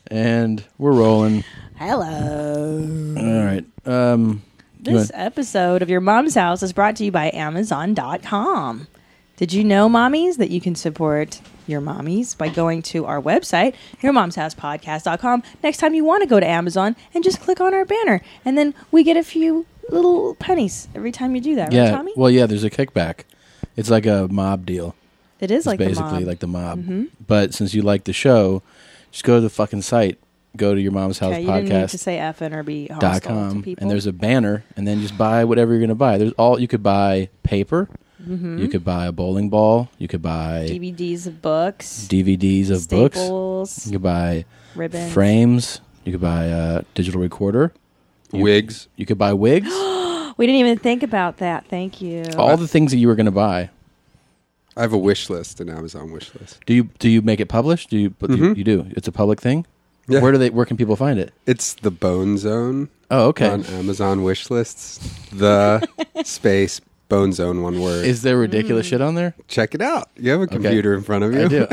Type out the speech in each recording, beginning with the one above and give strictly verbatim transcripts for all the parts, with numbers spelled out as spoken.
And we're rolling. Hello. All right. Um, this episode of Your Mom's House is brought to you by Amazon dot com. Did you know, mommies, that you can support your mommies by going to our website, your moms house podcast dot com, next time you want to go to Amazon and just click on our banner. And then we get a few little pennies every time you do that, yeah, right, Tommy? Well, yeah, there's a kickback. It's like a mob deal. It is it's like basically the mob. like the mob. Mm-hmm. But since you like the show, just go to the fucking site. Go to Your Mom's House Okay, you podcast. didn't need to say effing or be hostile dot com, to people. and there's a banner, and then just buy whatever you're going to buy. There's all you could buy paper. Mm-hmm. You could buy a bowling ball. You could buy D V Ds of books. D V Ds of staples, books. You could buy ribbons, frames. You could buy a digital recorder. You, wigs. You could buy wigs. We didn't even think about that. Thank you. All the things that you were going to buy. I have a wish list, an Amazon wish list. Do you do you make it published? Do you? But Mm-hmm. you, you do. It's a public thing. Yeah. Where do they? Where can people find it? It's the Bone Zone. Oh, okay. On Amazon wish lists. The space Bone Zone, one word. Is there ridiculous Mm. shit on there? Check it out. You have a computer in front of you. I do.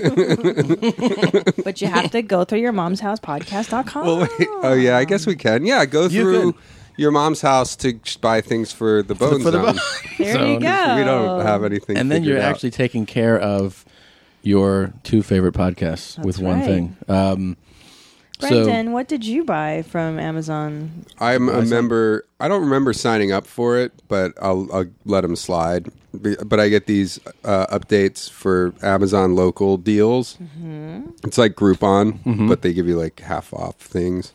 Okay. But you have to go through your mom's house podcast dot com. Well, wait. Oh, yeah. I guess we can. Yeah, go You through could. your mom's house to sh- buy things for the Bone For the Zone. bo- there Zone. you go. We don't have anything. and then figured you're out. actually taking care of your two favorite podcasts That's with one right. thing. Um, Brendan, what did you buy from Amazon? I'm a Amazon. member. I don't remember signing up for it, but I'll, I'll let them slide. Be- But I get these uh, updates for Amazon local deals. Mm-hmm. It's like Groupon, Mhm. but they give you like half off things.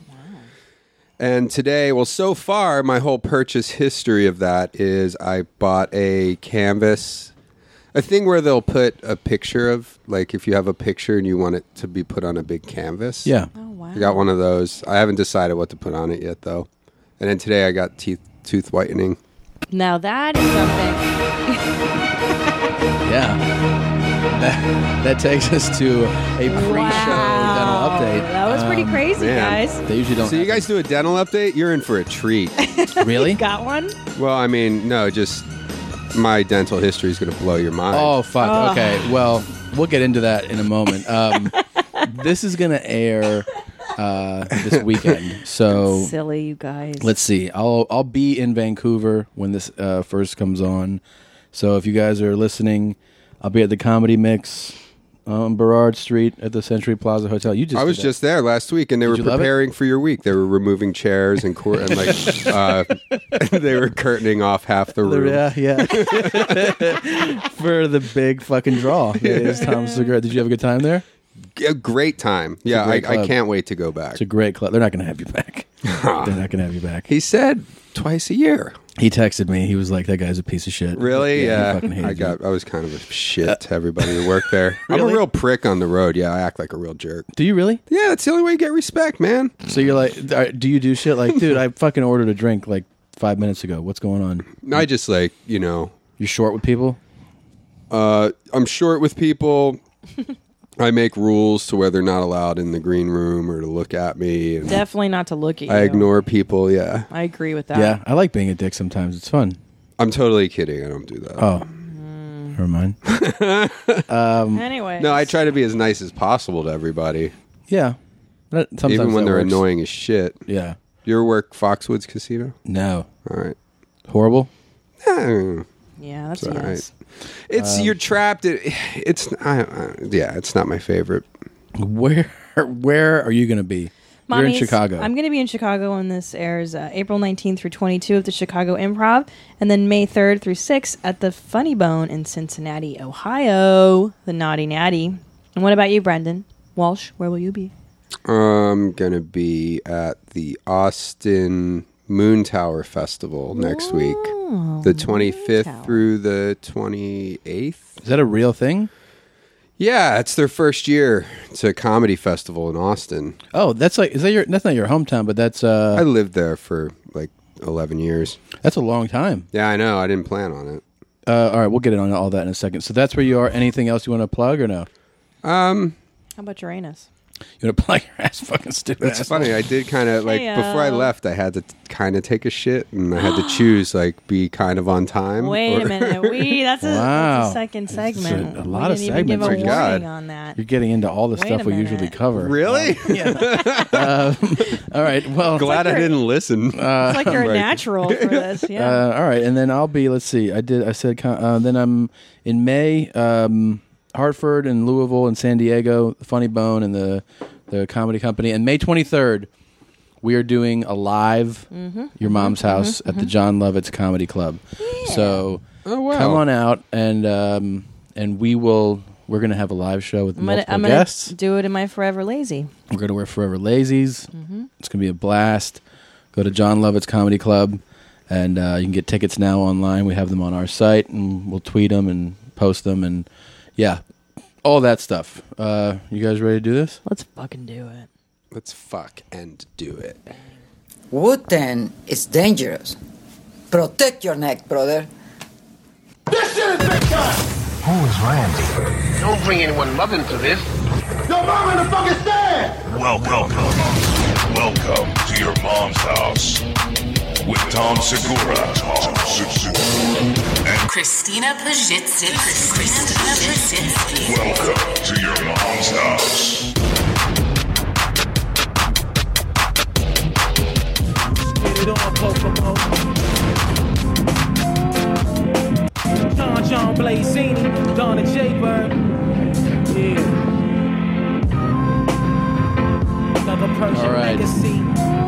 And today, well, so far, my whole purchase history of that is I bought a canvas, a thing where they'll put a picture of, like if you have a picture and you want it to be put on a big canvas. yeah. Oh, wow. I got one of those. I haven't decided what to put on it yet, though. And then today I got teeth tooth whitening. Now that is something. Yeah. That, that takes us to a pre-show Wow. dental update. That was pretty Um, crazy, man. guys. They usually don't. So you have guys do a dental update? You're in for a treat. it. really? Got one? Well, I mean, no, just my dental history is going to blow your mind. Oh fuck. Oh. Okay. Well, we'll get into that in a moment. Um, this is gonna air uh, this weekend, so Silly, you guys. let's see. I'll I'll be in Vancouver when this uh, first comes on. So if you guys are listening, I'll be at the Comedy Mix on Burrard Street at the Century Plaza Hotel. You just I was did that. just there last week, and they Did were you love it? preparing for your week. They were removing chairs and, cor- and like uh, they were curtaining off half the room. Yeah, yeah. For the big fucking draw. It is Tom Segura. Did you have a good time there? A great time. Yeah, great I, I club. can't wait to go back. It's a great club. They're not going to have you back. They're not going to have you back. He said twice a year. He texted me. He was like, "That guy's a piece of shit." Really? Yeah. Yeah. He fucking hated I got. you. I was kind of a shit to everybody who worked there. I'm Really? a real prick on the road. Yeah, I act like a real jerk. Do you really? Yeah, that's the only way you get respect, man. So you're like, are- do you do shit like, dude? I fucking ordered a drink like five minutes ago. What's going on? I just like you know. You're short with people. Uh, I'm short with people. I make rules to where they're not allowed in the green room or to look at me. And Definitely not to look at you. I ignore people. Yeah, I agree with that. Yeah, I like being a dick sometimes. It's fun. I'm totally kidding. I don't do that. Oh, never mind. um, Anyway. No, I try to be as nice as possible to everybody, yeah, That- sometimes even when that they're works. annoying as shit. Yeah. You ever work Foxwoods Casino? No. All right. Horrible. Eh, Yeah, that's It's a all yes. It's Um, you're trapped. It, it's I, I, yeah. It's not my favorite. Where Where are you going to be? You're in Mommies, Chicago. I'm going to be in Chicago when this airs uh, April nineteenth through twenty-two at the Chicago Improv, and then May third through sixth at the Funny Bone in Cincinnati, Ohio, the Naughty Natty. And what about you, Brendan Walsh? Where will you be? I'm gonna be at the Austin Moon Tower Festival next week, Oh, the twenty-fifth Tower. through the twenty-eighth. Is that a real thing? Yeah, it's their first year. It's a comedy festival in Austin. Oh, that's like is that your? That's not your hometown, but that's uh, I lived there for like eleven years. that's a long time. Yeah, I know. I didn't plan on it. Uh, all right, we'll get in on all that in a second. So that's where you are. Anything else you want to plug or no? Um, How about Uranus? You want to plug your ass, fucking stupid. It's asshole. funny. I did kind of like Hey, before I uh, left. I had to kind of take a shit, and I had to choose like be kind of on time. Wait or- a minute. We that's a, Wow. that's a second segment. a lot we of didn't even give a segments. Oh, warning God. on that. You're getting into all the Wait stuff a we minute. usually cover. Really? Uh, all right. Well, Glad I you're- didn't listen. It's like you're a Right. natural for this. Yeah. Uh, all right, and then I'll be. Let's see. I did. I said. con- Uh, then I'm in May. Um, Hartford and Louisville and San Diego, the Funny Bone and the the comedy company. And May twenty-third, we are doing a live Mm-hmm. Your Mom's House at the John Lovitz Comedy Club. So Oh, wow. come on out and um, and we will. We're gonna have a live show with I'm gonna, multiple I'm gonna guests. do it in my Forever Lazy. We're going to wear Forever Lazies. Mm-hmm. It's going to be a blast. Go to John Lovitz Comedy Club, and uh, you can get tickets now online. We have them on our site, and we'll tweet them and post them, and yeah, all that stuff. Uh, you guys ready to do this? Let's fucking do it. Let's fuck and do it. Wu-Tang is dangerous. Protect your neck, brother. Who is Randy? Don't bring anyone love into this. Your mom in the fucking stand! Welcome. Welcome to Your Mom's House with Tom Segura. Tom Segura. And Christina Pajitsin. Christina Pajitsin. welcome to Your Mom's House. Get it on, Kokomo. John John Blazini, Donna J. Bird. Yeah. Another Persian All right. legacy.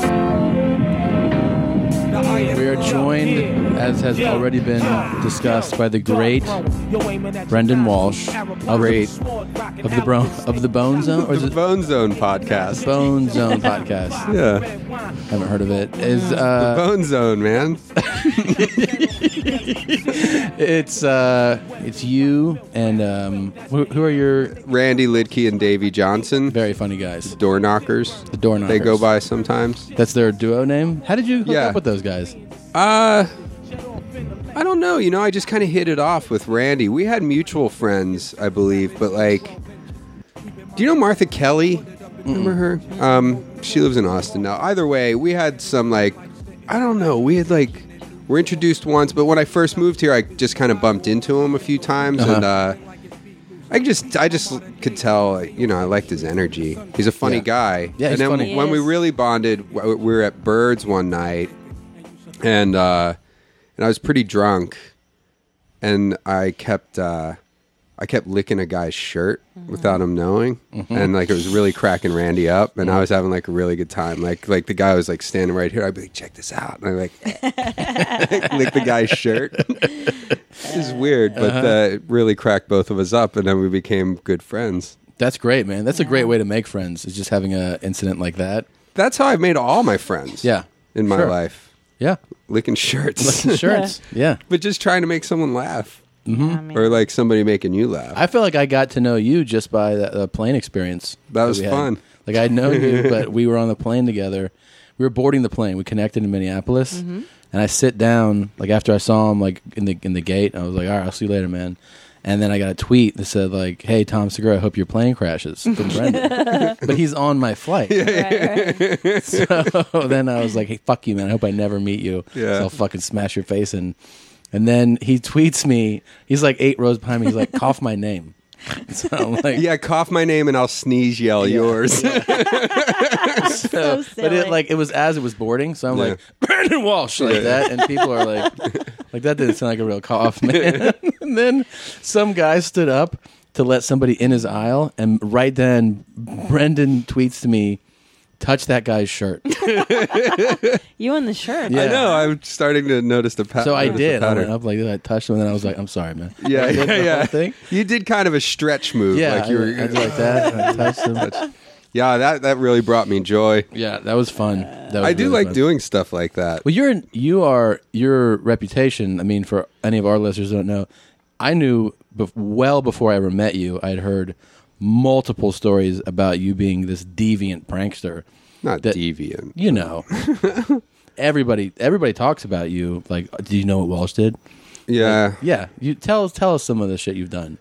We are joined, as has already been discussed, by the great Brendan Walsh, Great. of the Bro- of the Bone Zone, or is The it Bone Zone podcast. Bone Zone podcast? Yeah. Haven't heard of it. Is The uh, Bone Zone, man. it's uh, it's you and um, who, who are your Randy Lidke and Davey Johnson. very funny guys? Door knockers. The Door They go Knockers. by sometimes. That's their duo name. How did you hook Yeah. up with those guys? Uh, I don't know. You know, I just kind of hit it off with Randy. We had mutual friends, I believe, but like, do you know Martha Kelly? Remember her? Um, she lives in Austin now. Either way, we had some like, I don't know. We had like, were introduced once, but when I first moved here, I just kind of bumped into him a few times, Uh-huh. and uh, I just, I just could tell, like, you know, I liked his energy. He's a funny Yeah. guy. Yeah, he's and then funny. when we He is. really bonded, w- we were at Birds one night, and uh, and I was pretty drunk, and I kept uh, I kept licking a guy's shirt without him knowing, Mm-hmm. and like it was really cracking Randy up, and I was having like a really good time. Like like the guy was like standing right here. I'd be like, check this out, and I like lick the guy's shirt. It was weird, but Uh-huh. uh, it really cracked both of us up, and then we became good friends. That's great, man. That's a great way to make friends. Is just having an incident like that. That's how I've made all my friends. Yeah, in my Sure. life, Yeah, licking shirts, Licking shirts. Yeah. but just trying to make someone laugh. Mm-hmm. I mean, Or like somebody making you laugh. I feel like I got to know you just by the, the plane experience. That was we had. fun. Like I'd known you, but we were on the plane together. We were boarding the plane. We connected in Minneapolis, Mm-hmm. and I sit down like after I saw him like in the in the gate. I was like, "All right, I'll see you later, man." And then I got a tweet that said like, "Hey, Tom Segura, I hope your plane crashes." From Brendan. But he's on my flight. right, right. So then I was like, "Hey, fuck you, man. I hope I never meet you. Yeah. So I'll fucking smash your face in." And then he tweets me. He's like eight rows behind me. He's like, "Cough my name." So I'm like, Yeah, cough my name and I'll sneeze yell yours. So But silly. it like it was as it was boarding, so I'm Yeah. like Brandon Walsh like Yeah. that, and people are like, like that didn't sound like a real cough, man. And then some guy stood up to let somebody in his aisle, and right then Brendan tweets to me, "Touch that guy's shirt." You in the shirt. Yeah. I know. I'm starting to notice the pattern. So I did. I Pattern. went up like this. I touched him, and then I was like, "I'm sorry, man." Yeah, I did yeah, the yeah. whole thing. You did kind of a stretch move. Yeah, like you were. I, I did like that. And I touched him. Yeah, that that really brought me joy. Yeah, that was fun. That was I do really like fun. doing stuff like that. Well, you're you are your reputation. I mean, for any of our listeners who don't know, I knew bef- well before I ever met you. I'd heard multiple stories about you being this deviant prankster. Not that- deviant. You know, everybody everybody talks about you. Like, do you know what Walsh did? Yeah. Yeah, you tell us tell us some of the shit you've done.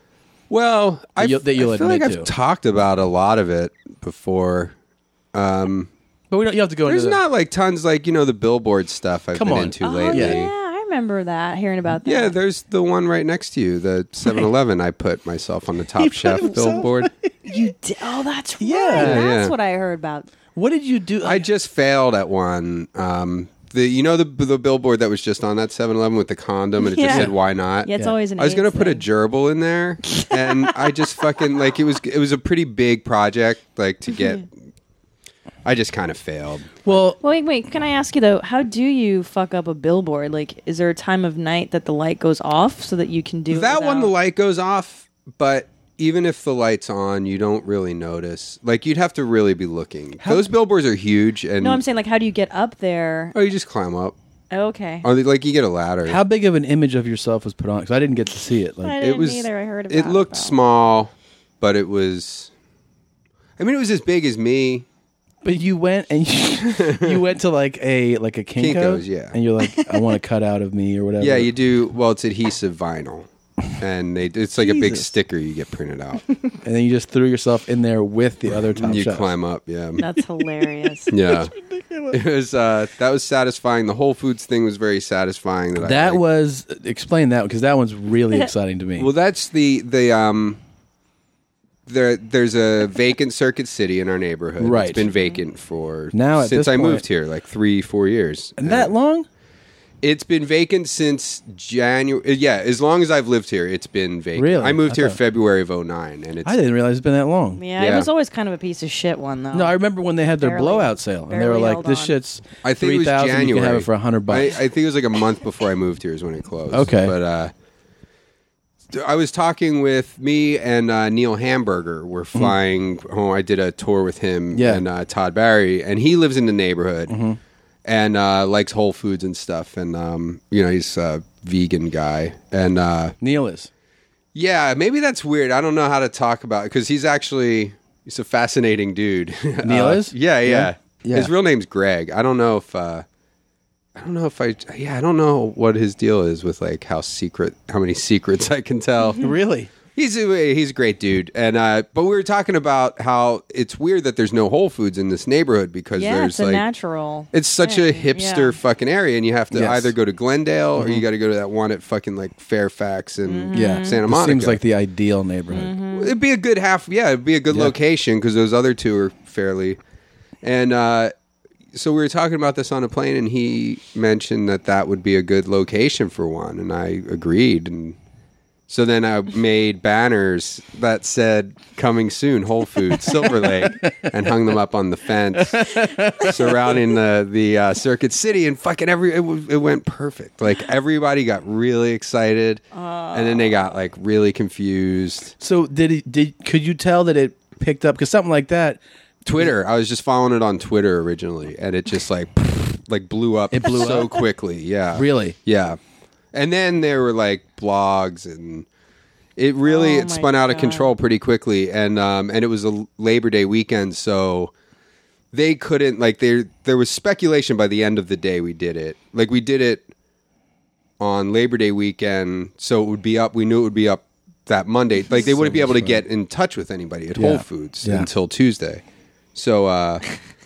Well, I, you'll- that you'll I feel like admit I've to. talked about a lot of it before. Um, But we don't. You don't have to go there's into. not like tons like you know the billboard stuff I've Come been on. into Oh, lately. yeah. I remember that. Hearing about that. Yeah, there's the one right next to you, the seven eleven. I put myself on the Top Chef billboard. You did. Oh, that's right. Yeah. That's Yeah. what I heard about. the, what did you do? I just failed at one. Um, the you know the the billboard that was just on that seven eleven with the condom and it Yeah. just said why not. Yeah, it's Yeah. always an I was gonna AIDS put a thing. gerbil in there, and I just fucking like it was. It was a pretty big project, like to get. I just kind of failed. well, Well, wait, wait. Can I ask you though? How do you fuck up a billboard? Like, is there a time of night that the light goes off so that you can do That it one, the without- light goes off, but even if the light's on, you don't really notice. Like you'd have to really be looking. Those billboards are huge, and No, I'm saying like, how do you get up there? oh, you just climb up, Okay. or like you get a ladder. how big of an image of yourself was put on? Because I didn't get to see it. I Like, didn't it was. either. I heard about it looked about- small, but it was. I mean, it was as big as me. but you went and you, you went to like a like a Kinko, Kinko's, yeah. and you're like, I want a cutout of me or whatever. Yeah, you do. Well, it's adhesive vinyl, and they, it's like a big Jesus. sticker you get printed out. and then you just threw yourself in there with the other top you chefs. climb up. Yeah, That's hilarious. yeah. It was uh, that was satisfying. The Whole Foods thing was very satisfying. That, I That liked. was explain that because that one's really exciting to me. Well, that's the the um. There, there's a vacant Circuit City in our neighborhood. Right. It's been vacant for Now, at since this I point- moved here, like three, four years. and that long? It's been vacant since January. Yeah, as long as I've lived here, it's been vacant. Really? I moved I here thought- February of oh nine, and it's I didn't realize it's been that long. Yeah, Yeah. it was always kind of a piece of shit one though. No, I remember when they had their Barely- blowout sale, and they were barely like, held "This on. shit's I think it three was thousand. January. You can have it for a hundred I, bucks." I think it was like a month before I moved here is when it closed. Okay. but uh, I was talking with me and uh, Neil Hamburger. We're flying home. I did a tour with him Yeah. and uh, Todd Barry, and he lives in the neighborhood Mm-hmm. and uh, likes Whole Foods and stuff. And um, you know, he's a vegan guy, and uh, Neil is. yeah, maybe that's weird. I don't know how to talk about it because he's actually he's a fascinating dude. Neil Uh, is? Yeah, yeah, Yeah? Yeah. His real name's Greg. I don't know if uh, I don't know if I yeah I don't know what his deal is with like how secret how many secrets I can tell. Really? He's a, he's a great dude, and uh, but we were talking about how it's weird that there's no Whole Foods in this neighborhood because yeah, there's it's a like natural. it's such a thing. hipster Yeah. fucking area, and you have to Yes. either go to Glendale or Mm-hmm. you got to go to that one at fucking like Fairfax and Yeah. Santa This Monica. seems like the ideal neighborhood. Mm-hmm. It'd be a good half. Yeah, it'd be a good Yeah. location because those other two are fairly. And uh, so we were talking about this on a plane, and he mentioned that that would be a good location for one, and I agreed. And so then I made banners that said "Coming soon, Whole Foods, Silver Lake," and hung them up on the fence surrounding the the uh, Circuit City, and fucking every it, w- it went perfect. Like everybody got really excited, and then they got like really confused. So did it? Did could you tell that it picked up? Because something like that. Twitter. I was just following it on Twitter originally, and it just like like blew up. It blew so up? quickly. Yeah, Really? Yeah, and then there were like blogs, and it really Oh it my spun out of God. control pretty quickly. And um and it was a Labor Day weekend, so they couldn't like there there was speculation by the end of the day we did it. Like we did it on Labor Day weekend, so it would be up. We knew it would be up that Monday. Like they wouldn't be able to get in touch with anybody at Yeah. Whole Foods Yeah. until Tuesday. So uh,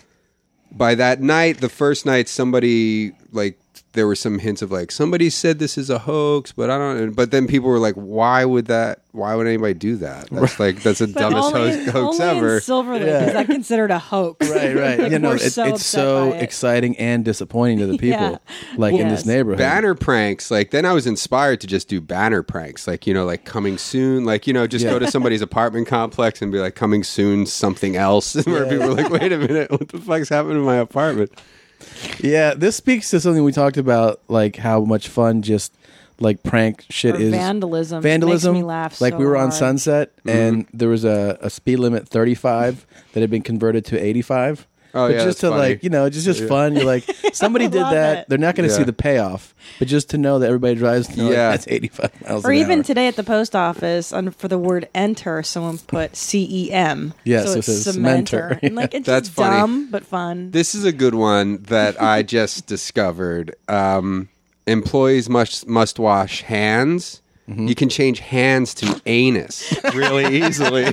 by that night, the first night, somebody like there were some hints of like somebody said this is a hoax, but I don't. But then people were like, "Why would that? Why would anybody do that? That's like that's the But dumbest only, hoax, hoax only ever." in Silver Lake Yeah. is that considered a hoax. Right, right. Like, you know, we're it, so it's upset so by it. exciting and disappointing to the people, Yeah. like in Yes. this neighborhood. Banner pranks, like then I was inspired to just do banner pranks, like you know, like coming soon, like you know, just Yeah. go to somebody's apartment complex and be like, "Coming soon, something else." Where people are like, "Wait a minute, what the fuck's happening in my apartment?" Yeah, this speaks to something we talked about, like how much fun just like prank shit Or is. vandalism. Vandalism. Makes me laugh like so we were on hard. Sunset, and there was a, a speed limit thirty-five that had been converted to eighty-five. Oh, but yeah, just that's to funny. like you know, just just fun. You're like somebody did love that. it. They're not going to see Yeah. the payoff, but just to know that everybody drives, they're like, Yeah. that's eighty-five miles. Or an even hour. today at the post office, on, for the word enter, someone put C E M. Yes, so it it's says cementer. cementer. And like it's That's just funny. dumb but fun. This is a good one that I just discovered. Um, employees must must wash hands mm-hmm. you can change hands to anus really easily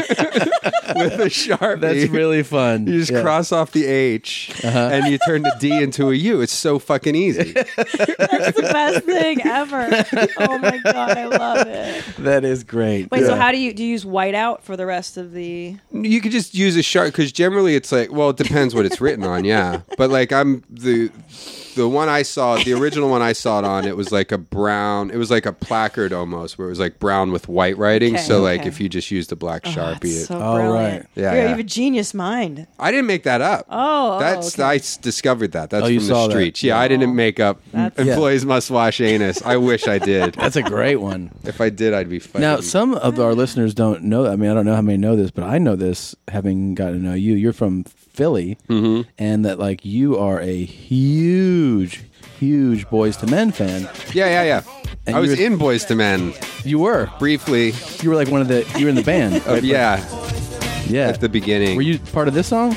with a Sharpie. That's really fun. You just yeah. cross off the H uh-huh. and you turn the D into a U. It's so fucking easy. That's the best thing ever. Oh my god, I love it. That is great. Wait, yeah. so how do you do you use whiteout for the rest of the? You could just use a Sharpie because generally it's like, well, it depends what it's written on, yeah. But like I'm the. The one I saw, the original one I saw it on, it was like a brown, it was like a placard almost, where it was like brown with white writing. Okay, so like okay. if you just used a black Oh, Sharpie. that's it, so Oh, brilliant. right. Yeah, You're- yeah. You have a genius mind. I didn't make that up. Oh, oh, That's okay. I s- discovered that. That's Oh, you from saw the that. streets. Yeah, I didn't make up That's- employees must wash anus. I wish I did. That's a great one. If I did, I'd be fucking. Now, some of our listeners don't know. I mean, I don't know how many know this, but I know this, having gotten to know you. You're from Philly, Mm-hmm. and that like you are a huge, huge Boys to Men fan. yeah, yeah, yeah. And I was you were- in Boys to Men You were. briefly. You were like one of the. You were in the band. Uh, right? yeah, yeah. at the beginning. Were you part of this song?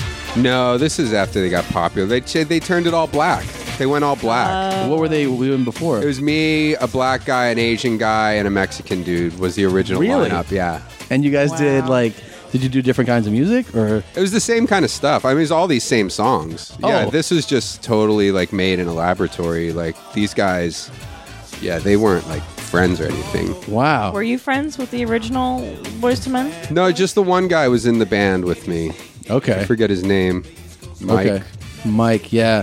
No, this is after they got popular. They ch- they turned it all black. They went all black. What were they doing before? It was me, a black guy, an Asian guy, and a Mexican dude was the original Really? lineup. Yeah. and you guys did Wow. like. Did you do different kinds of music or? It was the same kind of stuff. I mean, it was all these same songs. Yeah, Oh. this was just totally like made in a laboratory. Like these guys, yeah, they weren't like friends or anything. Wow. Were you friends with the original Boyz two Men? No, just the one guy was in the band with me. Okay. I forget his name. Mike. Okay. Mike. Yeah.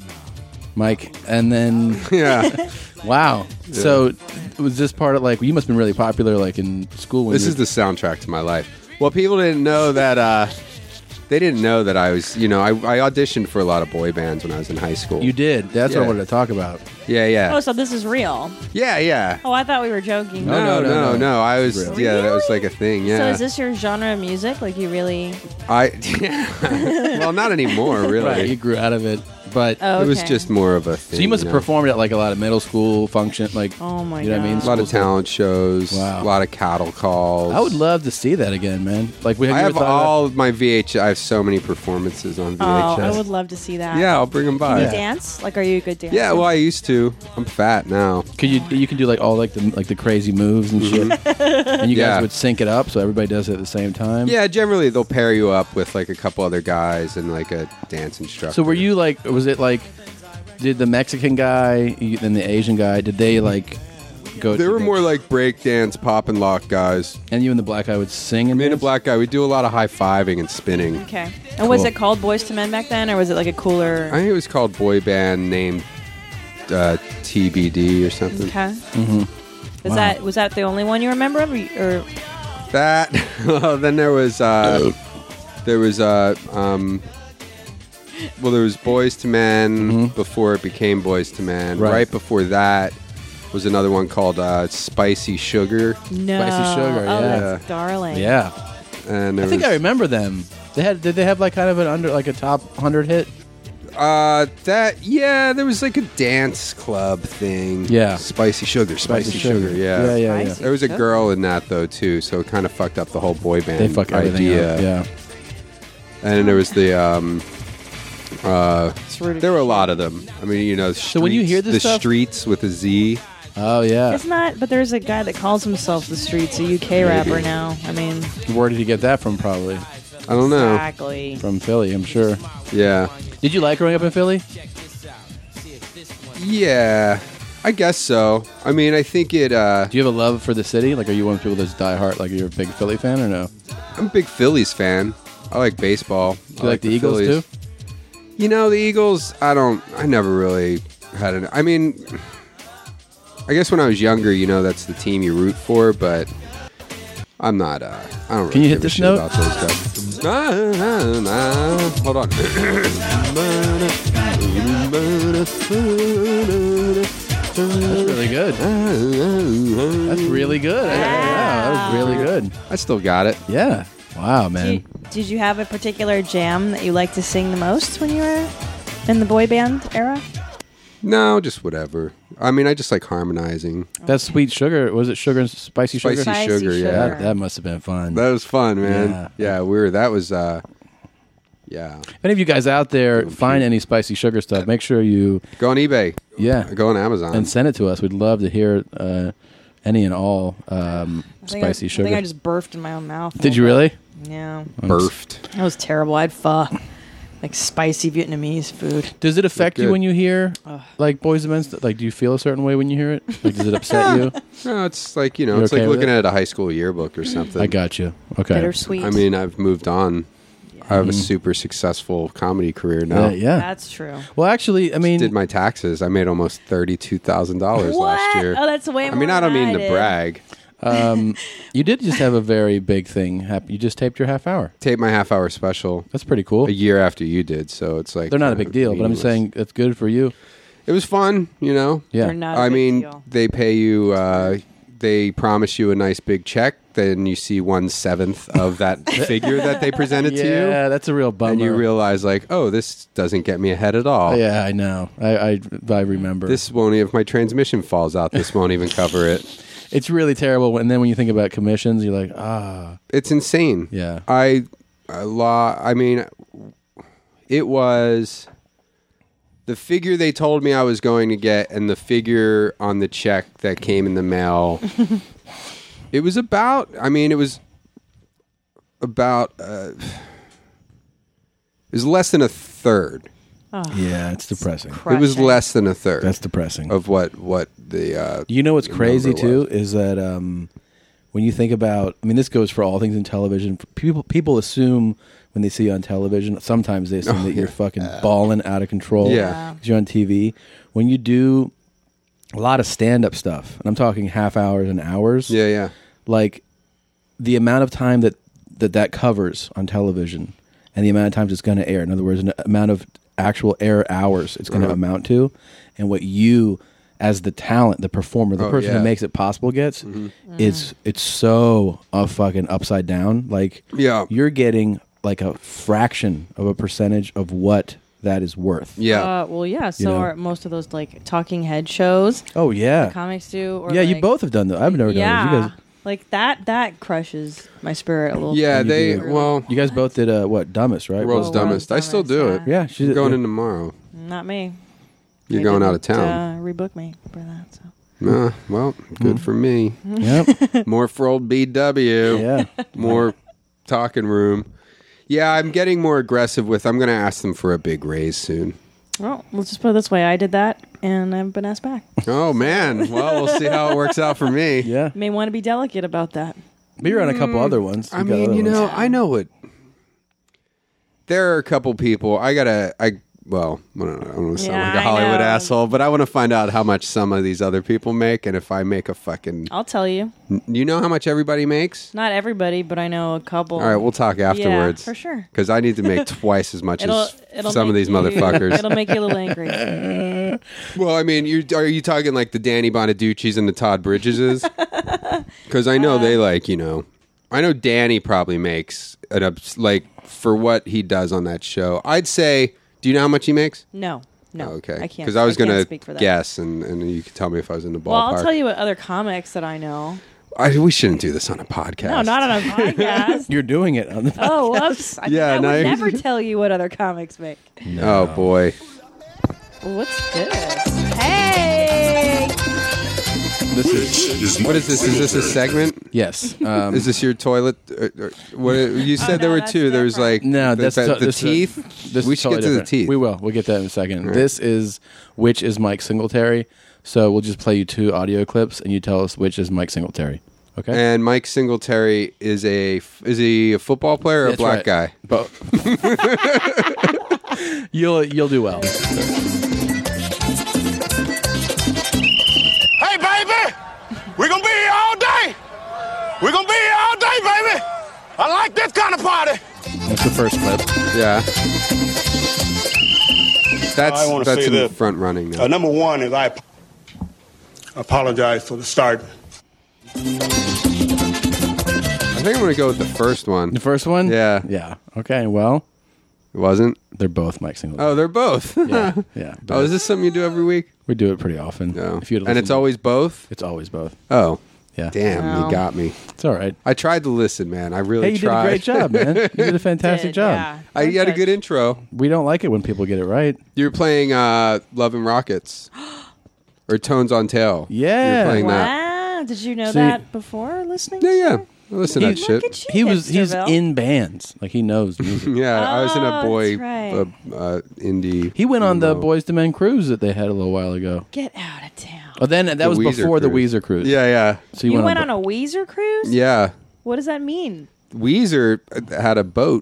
Mike, and then Yeah. wow. So was this part of like you must have been really popular like in school? When This you is the soundtrack to my life. Well, people didn't know that. Uh, they didn't know that I was. You know, I, I auditioned for a lot of boy bands when I was in high school. You did. That's what I Yeah. wanted to talk about. Yeah, yeah, Oh, so this is real. yeah, yeah. Oh, I thought we were joking. No, No, no, no, no, no, no. I was. Real. Yeah, that was like a thing. Yeah. So is this your genre of music? Like you really? I. Well, not anymore, really. Right. You grew out of it, but Oh, It was okay. just more of a thing. so you must have know? performed at like a lot of middle school function, like Oh my you know what I mean? God. A lot of School talent shows. Wow. A lot of cattle calls. I would love to see that again, man. Like we have I you have ever thought of all of my V H. I have so many performances on V H S. Oh, I would love to see that. Yeah, I'll bring them by. Can you Yeah. dance? Like, are you a good dancer? well, I used to. I'm fat now. that? Could you you can do like all like the like the crazy moves and shit, and you guys Yeah. would sync it up so everybody does it at the same time. Yeah, generally they'll pair you up with like a couple other guys and like a dance instructor. So were you like? Was it like? Did the Mexican guy and the Asian guy? Did they like go? They to were the- more like break dance, pop and lock guys. And you and the black guy would sing and Me and a dance? black guy, we do a lot of high fiving and spinning. Okay. And was Cool. it called Boyz two Men back then, or was it like a cooler? I think it was called boy band named uh, T B D or something. Okay. Mhm. Is Wow. that was that the only one you remember? Or, or That. Well, then there was uh, there was uh, um, well, there was Boys to Men before it became Boys to Men. Mm-hmm. Right. Right. before that was another one called uh, Spicy Sugar, no? Spicy Sugar, Oh, yeah. that's darling. Yeah, and I there think was, I remember them. They had did they have like kind of an under like a top hundred hit? Uh, that yeah, there was like a dance club thing. Yeah. Spicy Sugar, Spicy, Sugar. Yeah. yeah, yeah, yeah. Spicy. There was a Sugar. girl in that though too, so it kind of fucked up the whole boy band They fuck everything idea. up. Yeah. And then there was the um, uh, It's rude. there were a lot of them. I mean, you know, So when you hear Streets- this the stuff- streets with a Z. Oh yeah. It's not, but there's a guy that calls himself the Streets, a U K rapper now. I mean, Where did you get that from? Probably I don't know. exactly. from Philly, I'm sure. Yeah, Did you like growing up in Philly? yeah, I guess so. I mean, I think it. Uh, Do you have a love for the city? Like, are you one of the people that's die hard? Like, you're a big Philly fan or no? I'm a big Phillies fan. I like baseball. Do you like, the, Eagles Phillies. too? You know, the Eagles, I don't, I never really had an, I mean, I guess when I was younger, you know, that's the team you root for, but I'm not, uh, I don't really Can you hit give a this shit note? about those guys. Na, na, na. Hold on. That's really good. That's really good. Yeah, that was really good. I still got it. Yeah. Wow, Do man. you, did you have a particular jam that you liked to sing the most when you were in the boy band era? No, just whatever. I mean, I just like harmonizing. That sweet sugar, was it sugar and spicy sugar? Spicy Spicy sugar, sugar. yeah. That, that must have been fun. That was fun, man. Yeah. Yeah, we were, that was, uh, yeah. If any of you guys out there find any spicy sugar stuff, make sure you, Go on eBay. yeah, Go on Amazon. and send it to us. We'd love to hear uh, any and all um, I think spicy I, sugar. I think I just burped in my own mouth. a Did you little really? bit. Yeah. Birthed. That was terrible. I had pho. Like spicy Vietnamese food. Does it affect Look you good. when you hear Ugh. like Boys and Men? st- Like, do you feel a certain way when you hear it? Like, does it upset you? No, it's like, you know, You're it's okay like with looking it? at a high school yearbook or something. I got you. Okay. Bittersweet. I mean, I've moved on. I have a Mhm. super successful comedy career now. Yeah, yeah. That's true. Well, actually, I mean, Did my taxes. I made almost thirty-two thousand dollars What? last year. Oh, that's way I more mean, I don't than mean I to did. brag. um, you did just have a very big thing happen. You just taped your half hour. Tape my half hour special That's pretty cool. a year after you did, so it's like They're not a kind big of deal, but I'm meaningless. saying that's good for you. It was fun, you know. Yeah. They're not a I big mean, deal. they pay you. Uh, they promise you a nice big check. Then you see one seventh of that figure that they presented to you, Yeah, that's a real bummer. and you realize like, oh, this doesn't get me ahead at all. Yeah, I know. I I, I remember. This won't even. If my transmission falls out, this won't even cover it. It's really terrible. And then when you think about commissions, you're like, ah, It's insane. yeah. I, I law. I mean, it was the figure they told me I was going to get, and the figure on the check that came in the mail. It was about. I mean, it was about. Uh, it was less than a third. Yeah, it's depressing. It was Crushing. less than a third That's depressing. of what what the. Uh, You know what's the crazy number too was. is that um, when you think about, I mean, this goes for all things in television. People people assume when they see you on television, sometimes they assume Oh, that you're yeah. fucking balling out of control. Yeah. 'cause you're on T V. When you do a lot of stand up stuff, and I'm talking half hours and hours. Yeah, yeah. Like the amount of time that that, that covers on television, and the amount of times it's going to air. In other words, the amount of actual air hours it's going to Uh-huh. amount to, and what you, as the talent, the performer, the Oh, person yeah. who makes it possible gets, Mm. it's it's so uh, fucking upside down. Like Yeah. you're getting like a fraction of a percentage of what that is worth. Yeah. Uh, well, yeah. So You know? are most of those like talking head shows Oh yeah, the comics do? Or yeah. You like- both have done that. I've never Yeah. done it. You guys, like that. That crushes my spirit a little. Yeah, you they. do. Well, you guys both did uh, what? Dumbest, right? World's Well, Dumbest. I still do it. Yeah, she's I'm going yeah. in tomorrow. Not me. You're They going out of didn't, town. Uh, rebook me for that. So. Uh, well, good Mm. for me. Yep. More for old B W. Yeah. More talking room. Yeah, I'm getting more aggressive with. I'm going to ask them for a big raise soon. Well, let's just put it this way: I did that, and I've been asked back. Oh man. Well, we'll see how it works out for me. Yeah. You may want to be delicate about that. But you're on a couple other ones. I You got mean, other you ones. know, I know what. There are a couple people. I gotta. I well, I don't, I don't want to sound Yeah, like a I Hollywood know. asshole, but I want to find out how much some of these other people make, and if I make a fucking. I'll tell you. You know how much everybody makes? Not everybody, but I know a couple. All right, we'll talk afterwards. Yeah, for sure. Because I need to make twice as much It'll, as it'll some of make these you- motherfuckers. It'll make you a little angry. Well, I mean, you are you talking like the Danny Bonaducci's and the Todd Bridgeses? Because I know they like, you know, I know Danny probably makes an abs- like for what he does on that show. I'd say, do you know how much he makes? No, no. Oh, okay, I can't. Because I was can't gonna speak for that. guess, and, and you could tell me if I was in the ballpark. Well, I'll tell you what other comics that I know. I, we shouldn't do this on a podcast. No, not on a podcast. You're doing it on the. Oh, whoops! I, Yeah, I now would you're- never tell you what other comics make. Oh boy, What's this? Hey! This is what is this? Is this a segment? yes. Um, Is this your toilet? Or, or, what you said Oh, there no, were that's two. There was different. like no, the, that's the, to- the this is- teeth. this we is should totally get to the different. teeth. We will. We'll get that in a second. right. This is which is Mike Singletary. So we'll just play you two audio clips, and you tell us which is Mike Singletary. Okay. And Mike Singletary is a is he a football player or a That's black right. guy? But you'll you'll do well. Hey, baby! We're gonna be here all day! We're gonna be here all day, baby! I like this kind of party! That's the first clip. Yeah. That's I wanna that's say in that- front running now. Uh, number one is I ap- apologize for the start. I think I'm gonna go with the first one. The first one. Yeah. Yeah. Okay. Well, It wasn't. they're both Mike Singletary. Oh, they're both. yeah. Yeah. Oh, is this something you do every week? We do it pretty often. No. If you had And it's listened- always both. It's always both. Oh, Yeah. damn! Wow. You got me. It's all right. I tried to listen, man. I really Hey, you tried. did a great job, man. You did a fantastic Did, job. yeah. I Don't had a judge. good intro. We don't like it when people get it right. You were playing uh, Love and Rockets or Tones on Tail. Yeah. you were playing that. Wow! Did you know See- that before listening? Yeah, to yeah. her? I listen to that He- shit. Look at you, He was he's Hipsterville. in bands. Like he knows music. Yeah, I was in a Oh, boy that's right. uh, uh, indie. He went on the emo. Boys to Men cruise that they had a little while ago. Get out of town. Oh, then that The was Weezer before the cruise. Weezer cruise. Yeah, yeah, So you, You went, went on, on a Weezer cruise? yeah. What does that mean? Weezer had a boat,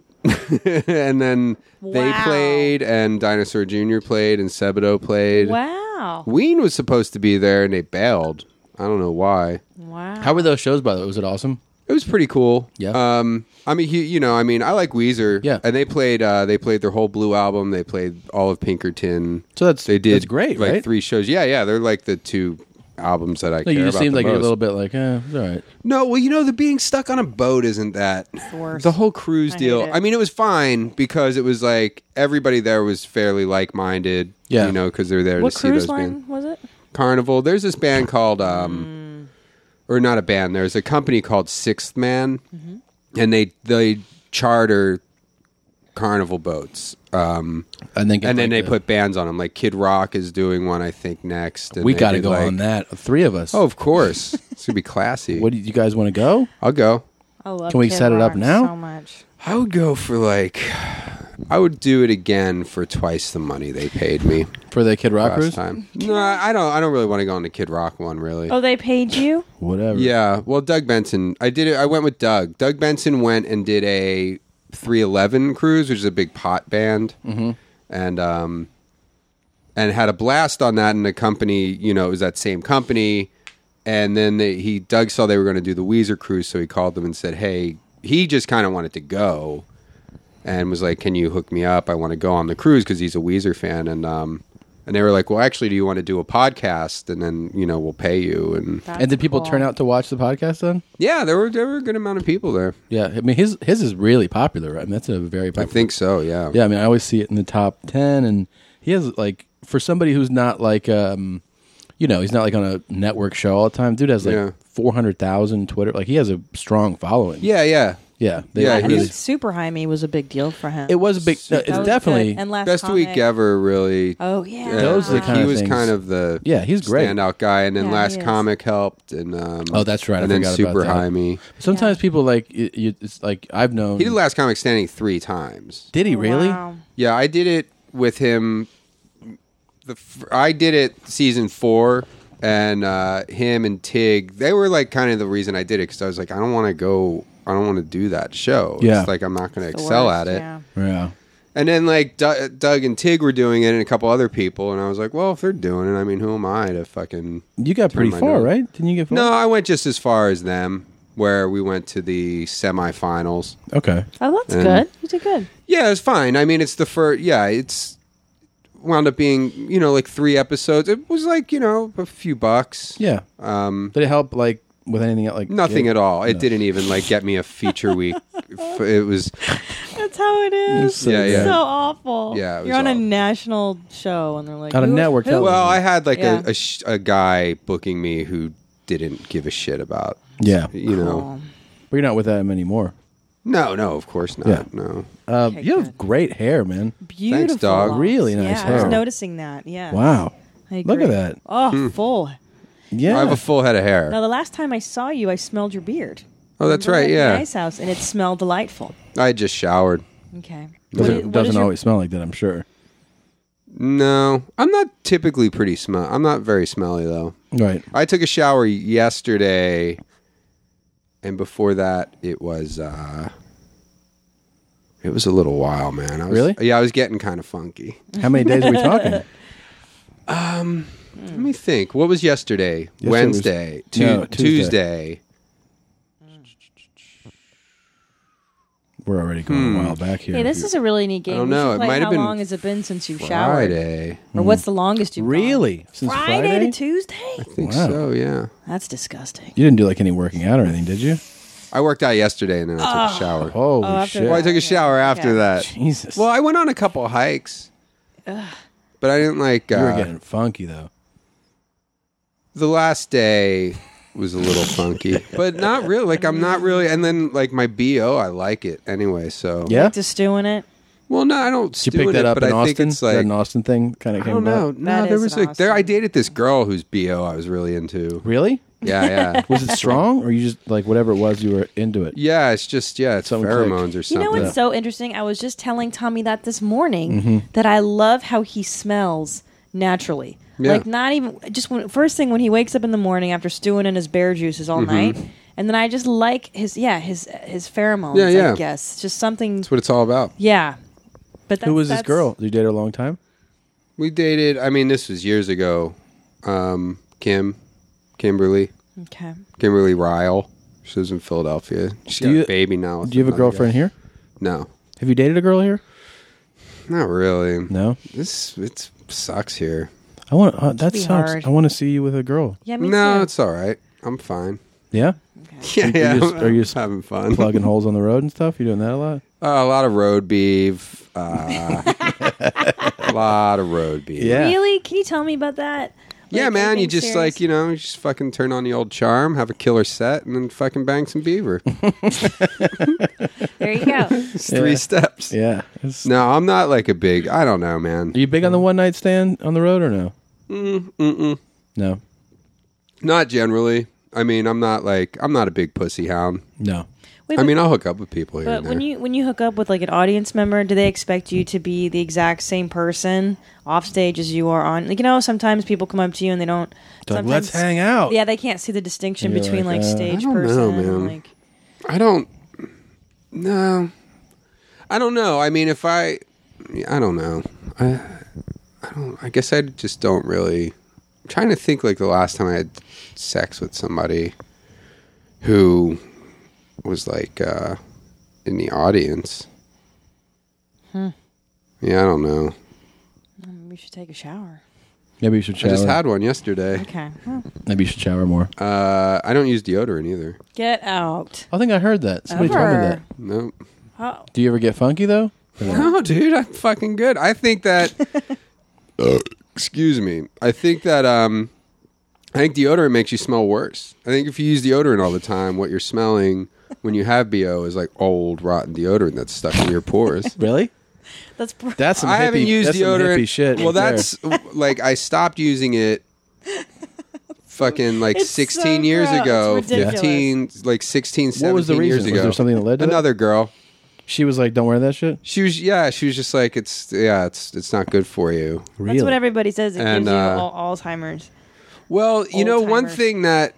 and then they Wow. played, and Dinosaur Junior played, and Sebadoh played. Wow. Ween was supposed to be there, and they bailed. I don't know why. Wow. How were those shows, by the way? Was it awesome? It was pretty cool. Yeah. Um. I mean, he, you know, I mean, I like Weezer. Yeah. And they played. Uh, they played their whole Blue album. They played all of Pinkerton. So that's they did that's great, like right? three shows. Yeah, yeah. They're like the two albums that I No, care you just about seemed the like you're a most. little bit like, eh, it's all right. No, well, you know, the being stuck on a boat isn't that. the worst. The whole cruise I deal. hate it. I mean, it was fine because it was like everybody there was fairly like-minded. Yeah. You know, because they're there What to see cruise those line bands. was it? Carnival. There's this band called, um, or not a band. There's a company called Sixth Man, and they they charter Carnival boats. Um, And then, get and then like they a- put bands on them. Like Kid Rock is doing one, I think, next. And We they got to did, go like- on that. Three of us. Oh, of course. It's gonna be classy. What do you guys want to go? I'll go. I love Can we Kid set it up Rock now? So much. I would go for like, I would do it again for twice the money they paid me For the Kid Rock last cruise? time. No, I don't. I don't really want to go on the Kid Rock one, really. Oh, they paid you? Whatever. Yeah. Well, Doug Benson. I did it. I went with Doug. Doug Benson went and did a three eleven cruise, which is a big pot band, mm-hmm. and um, and had a blast on that. And the company, you know, it was that same company. And then they, he Doug saw they were going to do the Weezer cruise, so he called them and said, "Hey." He just kind of wanted to go, and was like, "Can you hook me up? I want to go on the cruise," because he's a Weezer fan. And um, and they were like, "Well, actually, do you want to do a podcast? And then you know we'll pay you." And That's And did people cool. turn out to watch the podcast then? yeah, there were there were a good amount of people there. Yeah. I mean, his his is really popular. Right? I mean, that's a very I popular. think so. Yeah. Yeah. I mean, I always see it in the top ten, and he has like for somebody who's not like um, you know, he's not like on a network show all the time. Dude has like Yeah. four hundred thousand Twitter. Like he has a strong following. Yeah. Yeah. Yeah. They, Yeah, I he think was- Super High Me was a big deal for him. It was a big. No, That it's was definitely. good. And Last Best Comic. week ever. Really. Oh yeah, Yeah, Those are the like, kind he of was things- kind of the Yeah, he's great. standout guy, and then Yeah, Last he is. Comic helped, and um, Oh, that's right. I and then forgot about Super that. High Me. Sometimes people like it, you, it's like I've known. He did Last Comic Standing three times. Did he Oh, really? wow. Yeah, I did it with him. The f- I did it season four, and uh, him and Tig. They were like kind of the reason I did it, because I was like, I don't want to go. I don't want to do that show. Yeah. It's like I'm not going to The excel worst, at it. yeah. Yeah. And then like D- Doug and Tig were doing it, and a couple other people, and I was like, well, if they're doing it, I mean, who am I to fucking? You got Turn pretty my far, nose. right? Didn't you get far? No, I went just as far as them, where we went to the semifinals. Okay. Oh, that's And- good. You did good. Yeah, it's fine. I mean, it's the first. Yeah, it's wound up being, you know, like three episodes. It was like, you know, a few bucks. Yeah. Um, Did it help like with anything else? Like nothing yeah. at all. It No. didn't even like get me a feature week. F- It was That's how it is. So Yeah, It's yeah. so awful. Yeah, it was You're on a awful. national show, and they're like On a who- network who- television. well. I had like Yeah. a a, sh- a guy booking me who didn't give a shit about. Yeah. You know. Oh. But you're not with them anymore. No, no, of course not. Yeah. No. Uh, Okay, you have good. great hair, man. Beautiful. dog. locks. Really nice yeah, I was hair. noticing that. Yeah. Wow. I Look at agree. that. Oh, full. Yeah. I have a full head of hair. Now, the last time I saw you, I smelled your beard. Oh, that's Remember right. at Yeah, The ice house, and it smelled delightful. I just showered. Okay. doesn't What is- what doesn't is your- always smell like that, I'm sure. No, I'm not typically pretty smell. I'm not very smelly though. Right. I took a shower yesterday, and before that, it was uh, it was a little while, man. I was, Really? Yeah, I was getting kind of funky. How many days are we talking? Let me think. What was yesterday? Yesterday was- Wednesday, Tu- No, Tuesday. Tuesday. We're already going Hmm. a while back here. Hey, this is a really neat game. I don't We should know. It play might have how been long has it been since you've showered? Friday. Or what's the longest you've gone? Really? Since Friday, Friday? to Tuesday? I think Wow. so. Yeah. That's disgusting. You didn't do like any working out or anything, did you? I worked out yesterday, and then I took a shower. Holy Oh, after shit. Well, I took a shower after Okay. that. Jesus. Well, I went on a couple of hikes, but I didn't like. you were Uh, getting funky though. the last day was a little funky, but not really. Like I'm not really. And then like my B O, I like it anyway. So Yeah? Like to stew in it? Well, no, I don't. Did you stew pick in that it, up but in I think Austin? it's Is that like an Austin thing kind of I came don't know. about? No, That there is was an like there. I Austin. dated this girl whose B O I was really into. Really? Yeah, yeah. Was it strong, or you just like whatever it was, you were into it? Yeah, it's just yeah, it's Something pheromones or You something. know what's so interesting? I was just telling Tommy that this morning Mm-hmm. that I love how he smells naturally. Yeah. Like not even just when, first thing when he wakes up in the morning after stewing in his bear juices all Mm-hmm. night, and then I just like his yeah his his pheromones. Yeah, yeah. I guess just something. That's what it's all about. Yeah, but that's, Who was this that's- girl? Did you date her a long time? We dated. I mean, this was years ago. Um, Kim, Kimberly, Okay. Kimberly Ryle. She lives in Philadelphia. She's Do got you- a baby now. with Do you have a another girlfriend guy. here? No, Have you dated a girl here? not really. No. This it sucks here. I want. Uh, that be sucks. hard. I want to see you with a girl. Yeah, me no, too. it's all right. I'm fine. Yeah. Yeah, yeah. you just- I'm, are you just having fun? Plugging holes on the road and stuff. You doing that a lot? Uh, a lot of road beef. Uh, a lot of road beef. Yeah. Really? Can you tell me about that? Yeah, Like, man. You anything just serious? like you know, you just fucking turn on the old charm, have a killer set, and then fucking bang some beaver. There you go. It's three Yeah. steps. Yeah. It's- No, I'm not like a big. I don't know, man. Are you big on the one night stand on the road or no? Mm, mm-mm. No. Not generally. I mean, I'm not like I'm not a big pussy hound. No. Wait, I but- mean, I'll hook up with people here. But and when there. you when you hook up with like an audience member, do they expect you to be the exact same person off stage as you are on? Like you know, sometimes people come up to you and they don't. Like, sometimes- let's hang out. Yeah, they can't see the distinction And you're between like, like, uh, stage I don't person. know, and, man. like I don't. No, I don't know. I mean, if I, I don't know. I, I don't. I guess I just don't really. I'm trying to think like the last time I had sex with somebody who was like uh, in the audience. Hmm. Yeah, I don't know. we should take a shower. Maybe you should I shower. just had one yesterday. Okay. Well, Maybe you should shower more. Uh, I don't use deodorant either. get out. I think I heard that. Somebody told me Ever. that. No. Oh, Do you ever get funky though? Or no? No, dude, I'm fucking good. I think that. excuse me. I think that. Um, I think deodorant makes you smell worse. I think if you use deodorant all the time, what you're smelling when you have B O is like old, rotten deodorant that's stuck in your pores. Really? that's pr- That's some I hippie, haven't used that's some deodorant. hippie shit. Well, right there. that's like I stopped using it. Fucking like It's sixteen so years gross. ago, It's ridiculous. fifteen, like sixteen, seventeen What was the years reason? ago. Was there something that led to that? Another girl. She was like, "Don't wear that shit." She was, yeah, she was just like, it's, yeah, it's, it's not good for you. That's what everybody says. It And, gives you uh, al- Alzheimer's. Well, you know, one Old-timers. thing that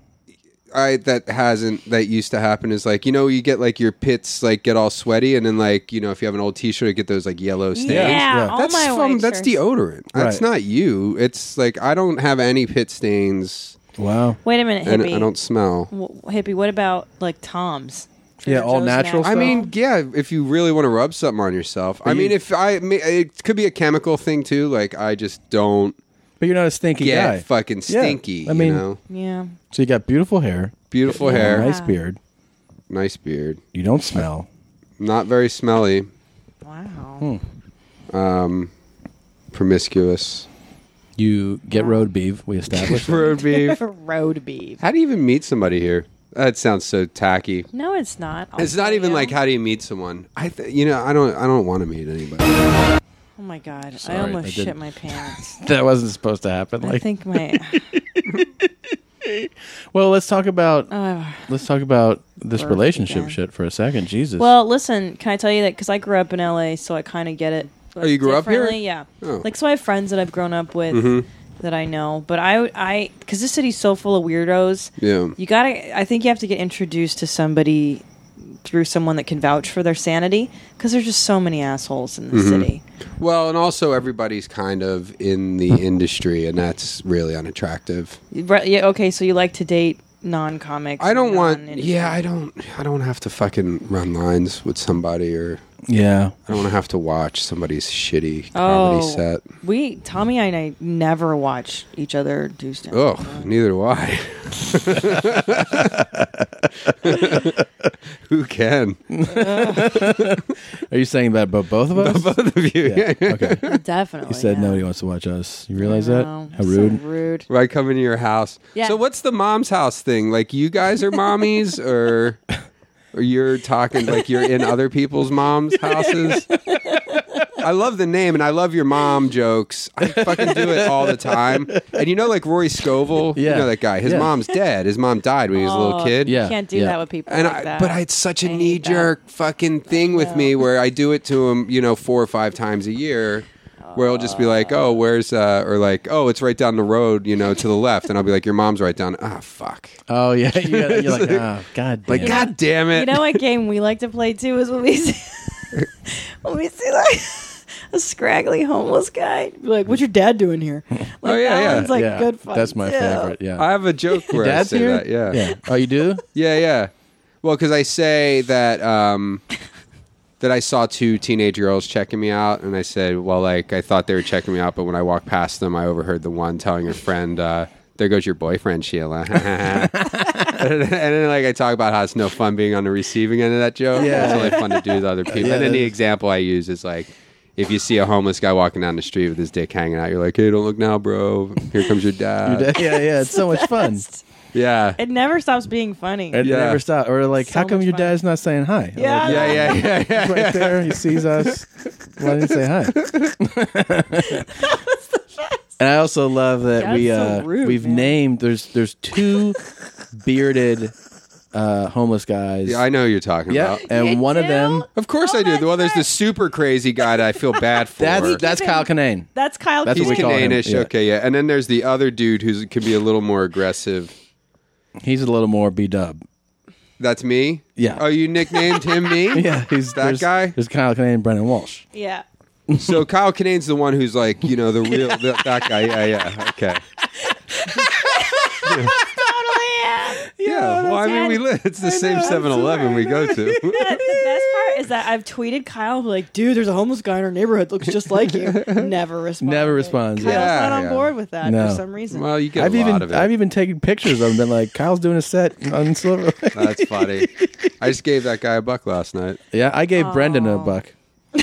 I that hasn't that used to happen is like you know you get like your pits like get all sweaty and then like you know if you have an old T-shirt you get those like yellow stains. Yeah, Yeah. all That's my from white that's shirts. deodorant. That's Right. not you. It's like I don't have any pit stains Wow. Wait a minute, and hippie. I don't smell. W- hippie. What about like Tom's? Yeah, Trader all Joe's natural I stuff? mean, yeah, if you really want to rub something on yourself. I you- mean, if I it could be a chemical thing too. Like I just don't But you're not a stinky get guy. fucking Yeah. stinky. I mean- you know? Yeah. So you got beautiful hair, Beautiful Yeah. hair, nice beard. nice beard, You don't smell. not very smelly. Wow. Um, promiscuous. You get road beef. We established. Road beef. Road beef. How do you even meet somebody here? That sounds so tacky. No, it's not. I'll It's not tell even you. like how do you meet someone? I, th- you know, I don't, I don't want to meet anybody. Oh my god! Sorry, I almost I shit didn't- my pants. that wasn't supposed to happen. I Like, think my. well, let's talk about Uh, let's talk about this Birth relationship again. shit for a second. Jesus. well, listen. Can I tell you that? Because I grew up in L A, so I kind of get it. Oh, you grew up here? differently, Yeah. Oh. Like, so I have friends that I've grown up with Mhm. that I know, but I, I, because this city's so full of weirdos. Yeah. You gotta. I think you have to get introduced to somebody through someone that can vouch for their sanity, because there's just so many assholes in the Mhm. city. Well, and also everybody's kind of in the industry, and that's really unattractive. Right, yeah. Okay. So you like to date non-comics? I don't and want. non-industry. Yeah, I don't. I don't have to fucking run lines with somebody, or yeah. I don't want to have to watch somebody's shitty comedy Oh, set. we Tommy and I never watch each other do stand. Oh, neither do I. Who can? Are you saying that about both of us? Both of you. Yeah. Okay. Definitely. You said yeah. nobody wants to watch us. You realize that? No, How so rude. rude. Right, come into your house. Yeah. So what's the mom's house thing? Like you guys are mommies, or or you're talking like you're in other people's moms' houses? I love the name, and I love your mom jokes. I fucking do it all the time. And you know, like Rory Scovel, Yeah. you know that guy. His Yeah. mom's dead. His mom died when he was a little Oh, kid. Yeah. You can't do yeah. that with people And like I, that. but I had such a I hate knee jerk fucking thing with know. me where I do it to him, you know, four or five times a year. Where he'll just be like, "Oh, where's," uh, or like, "Oh, it's right down the road, you know, to the left," and I'll be like, "Your mom's right down." Ah, fuck. Oh yeah, you gotta, you're like, oh god, damn. Like, God damn it! You know what game we like to play too is when we see, when we see like a scraggly homeless guy. Be like, what's your dad doing here? Like, Oh, yeah, that yeah. one's like yeah, good fun. that's my too. favorite. Yeah, I have a joke where I Dad's say here. that. Yeah, yeah. Oh, you do? yeah, yeah. Well, because I say that um, that I saw two teenage girls checking me out, and I said, well, like I thought they were checking me out, but when I walked past them, I overheard the one telling her friend, uh, "There goes your boyfriend, Sheila." and then like I talk about how it's no fun being on the receiving end of that joke. Yeah. It's only fun to do with other people. Yeah, and then the that's- example I use is like, if you see a homeless guy walking down the street with his dick hanging out, you're like, "Hey, don't look now, bro. Here comes your dad." Your dad- yeah, yeah. It's so much fun. Yeah. It never stops being funny. It Yeah. never stops. Or like, So how come much your fun. dad's not saying hi? Yeah. Like, Yeah, yeah, yeah, yeah. right there, he sees us. Why didn't he say hi? And I also love that That's we so uh, rude, we've man. named there's there's two bearded uh, homeless guys. Yeah, I know who you're talking Yeah, about. and You one of do? them Of course Oh I do. my Well, there's the God. super crazy guy that I feel bad for. that's that's Keep him- Kyle Kinane. That's Kyle. That's He's what we call him, Canadish. yeah. Okay, yeah. And then there's the other dude who can be a little more aggressive. He's a little more B dub. That's me? Yeah. Oh, you nicknamed him me? Yeah, he's That there's- guy? There's Kyle Kinane and Brendan Walsh. Yeah. So Kyle Kinane's the one who's like, you know, the real, the, that guy. Yeah, yeah. Okay. Totally. Yeah. Yeah. Well, I mean, we live. It's the same seven eleven we go to. The, the best part is that I've tweeted Kyle like, dude, there's a homeless guy in our neighborhood looks just like you. Never responds. Never responds. Kyle's Yeah. not on Yeah. board with that No. for some reason. Well, you get I've a lot even of it. I've even taken pictures of him. Been like, Kyle's doing a set on Silver Lake. That's funny. I just gave that guy a buck last night. Yeah, I gave Brendan a buck.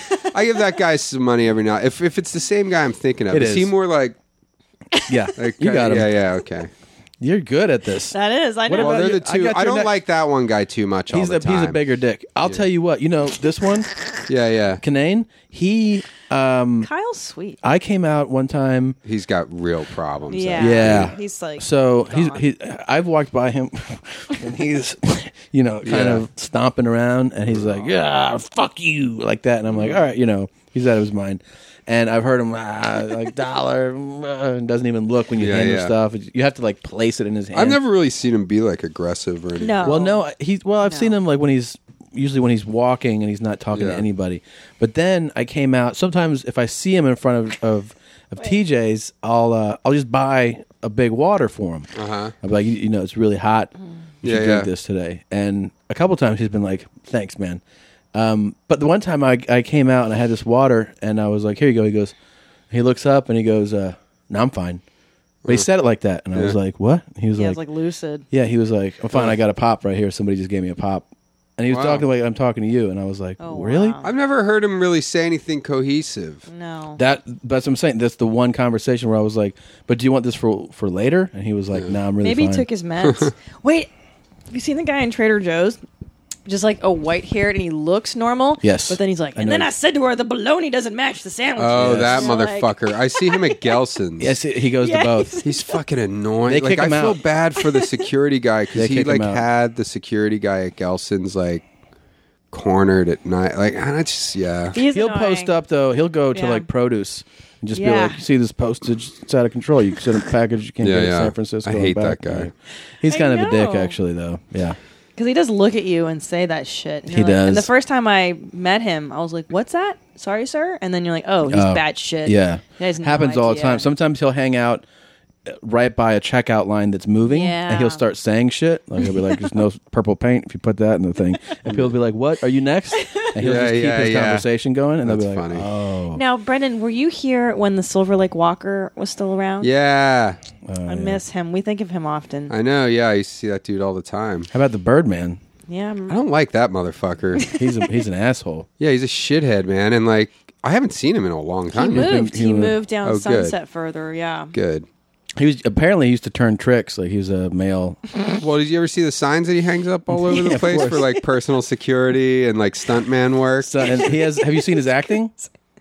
I give that guy some money every now. If if it's the same guy I'm thinking of, It is, is. he more like? Yeah, like you got him. Yeah, yeah. Okay. You're good at this. that is, I know. What Well, about they're you? the I two. got I, your don't ne- like that one guy too much. He's all a the he's a time. bigger dick. I'll tell you what. You know this one, Yeah, yeah. Kinane. He, um, Kyle's sweet. I came out one time. He's got real problems. Yeah. Yeah. He's like, So he's gone. he. I've walked by him, and he's, you know, kind Yeah. of stomping around, and he's like, "Yeah, fuck you," like that, and I'm like, "All right," you know, he's out of his mind. And I've heard him ah, like dollar, uh, and doesn't even look when you Yeah, hand him yeah. stuff. You have to like place it in his hand. I've never really seen him be like aggressive or anything. no. Well, no, he's well. I've No. seen him like when he's usually when he's walking and he's not talking Yeah. to anybody. But then I came out. Sometimes if I see him in front of of, of T J's, I'll uh, I'll just buy a big water for him. Uh-huh. I'm like, you, you know, it's really hot. You Yeah, should drink yeah. this today. And a couple times he's been like, "Thanks, man." Um, but the one time I I came out and I had this water and I was like, "Here you go." He goes, he looks up and he goes, uh, "No, I'm fine." But he said it like that, and I was Yeah. like, "What?" He was yeah, like, it's like lucid. yeah, he was like, "I'm fine. I got a pop right here. Somebody just gave me a pop," and he was Wow. talking like I'm talking to you, and I was like, Oh, "Really?" wow. I've never heard him really say anything cohesive. No. That that's what I'm saying. That's the one conversation where I was like, "But do you want this for for later?" And he was like, "No, I'm really Maybe fine." he took his meds. Wait, have you seen the guy in Trader Joe's? Just like a white haired, and he looks normal. Yes. But then he's like, I and know. then I said to her, the bologna doesn't match the sandwich. Oh, Yes. that You're like- motherfucker! I see him at Gelson's. yes, he goes Yeah, to both. he's- He's fucking annoying. They like kick I him feel out. bad for the security guy They because he kick him like out. had the security guy at Gelson's like cornered at night. Like I just yeah. He's He'll annoying. post up though. He'll go to Yeah. like produce and just be Yeah. like, "You see this postage? It's out of control. You send a package. You can't Yeah, get it yeah. to San Francisco." I and hate back." that guy. He's I kind of a dick, know. actually, though. Yeah. Because he does look at you and say that shit. And He you're like- does. And the first time I met him, I was like, "What's that? Sorry, sir." And then you're like, "Oh, he's Oh, bad shit." Yeah. He has no Happens all the idea. time. Sometimes he'll hang out uh, right by a checkout line that's moving, Yeah. and he'll start saying shit. Like he'll be like, "There's no purple paint if you put that in the thing," and people will be like, "What? Are you next?" And he'll Yeah, just keep yeah, his yeah. conversation going, and That's they'll be like, funny. "Oh, Now, Brendan, were you here when the Silver Lake Walker was still around? Yeah, Oh, I yeah. miss him. We think of him often. I know. Yeah, I used to see that dude all the time. How about the Birdman? yeah. I'm- I don't like that motherfucker. He's a, he's an asshole. Yeah, he's a shithead, man. And like, I haven't seen him in a long He time. moved. he He moved. moved down Oh, good. Sunset further. Yeah. Good. He was apparently he used to turn tricks. Like he was a male. Well, did you ever see the signs that he hangs up all over Yeah, the of place course. for like personal security and like stuntman work? So, and he has. Have you seen his acting?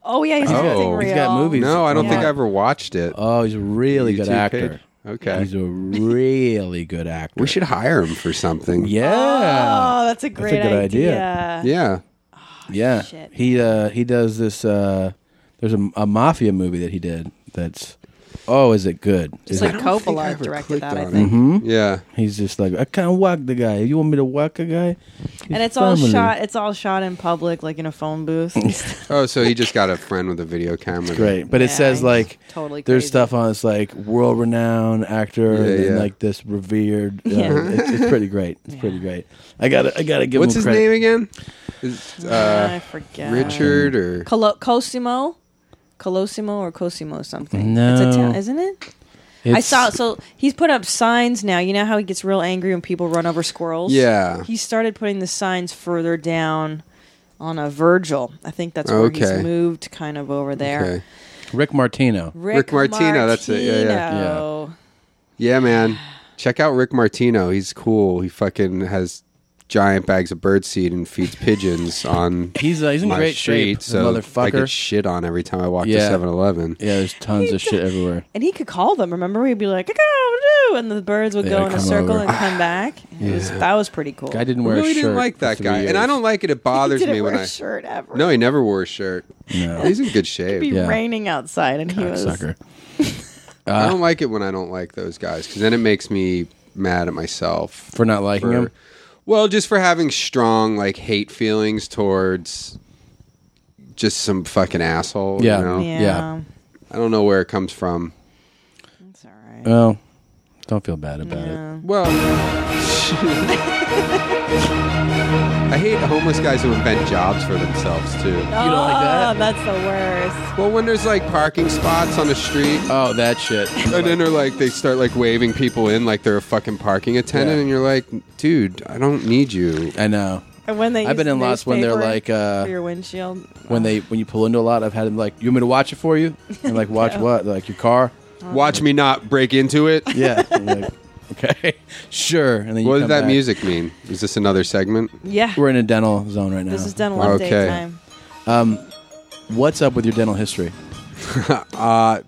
Oh yeah, he's Oh. acting real. He's got movies. No, I don't Yeah. think I ever watched it. Oh, he's a really good YouTube actor. page? Okay. He's a really good actor. We should hire him for something. Yeah. Oh, that's a That's a great good idea. idea. Yeah. Yeah. shit. He uh he does this uh there's a, a mafia movie that he did that's oh, is it good? Just Is like it- don't think I Coppola ever directed clicked that, I on it. think. Mhm. Yeah. He's just like, I can't whack the guy. You want me to whack a guy? He's And it's all family. shot. It's all shot in public, like in a phone booth. Oh, so he just got a friend with a video camera. Great, but it Yeah, says he's like totally there's crazy. stuff on it's like world renowned actor Yeah, and yeah. like this revered. Uh, Yeah. it's, it's pretty great. It's pretty great. I got to I got to give What's him his credit. name again? Is, I uh, forget. Richard or Colo- Cosimo, Colosimo or Cosimo something. No. it's a town, isn't it? I It's- saw. So he's put up signs now. You know how he gets real angry when people run over squirrels. Yeah. He started putting the signs further down on a Virgil. I think that's where Okay. he's moved, kind of over there. Okay. Rick Martino. Rick, Rick Martino, that's it. Yeah, yeah. Martino. Yeah, man. Check out Rick Martino. He's cool. He fucking has giant bags of birdseed and feeds pigeons on He's uh, he's in my great street. shape. So I motherfucker. get shit on every time I walk to Yeah. seven eleven. Yeah, there's tons of shit everywhere. And he could call them. Remember, he'd be like, "Go, do," and the birds would Yeah, go in a come circle over. and come back. It was, that was pretty cool. Guy didn't I wear really a shirt. didn't like that for guy. three And I years. don't like it. It bothers he didn't me wear when a I. shirt ever. No, he never wore a shirt. No. He's in good shape. It'd be Yeah. raining outside, and he was. Sucker. I don't like it when I don't like those guys because then it makes me mad at myself For not liking for- him? Well, just for having strong like hate feelings towards just some fucking asshole. Yeah. You know? Yeah, Yeah. I don't know where it comes from. that's all right. Well, don't feel bad about it. Yeah. Well, I hate homeless guys who invent jobs for themselves too. You don't like that? Oh, that's the worst. Well, when there's like parking spots on the street, Oh, that shit. and then they're like they start like waving people in like they're a fucking parking attendant, Yeah. and you're like, dude, I don't need you. I know. And when they I've been use in lots when they're newspaper like, uh, for your windshield. when they when you pull into a lot, I've had them like, you want me to watch it for you? And like, watch Yeah. what? Like your car? Watch me not break into it. Yeah. I'm like, okay, sure. And then you What come does that back. music mean? Is this another segment? yeah, We're in a dental zone right now. this is dental Okay. update time. What's up with your dental history? Uh,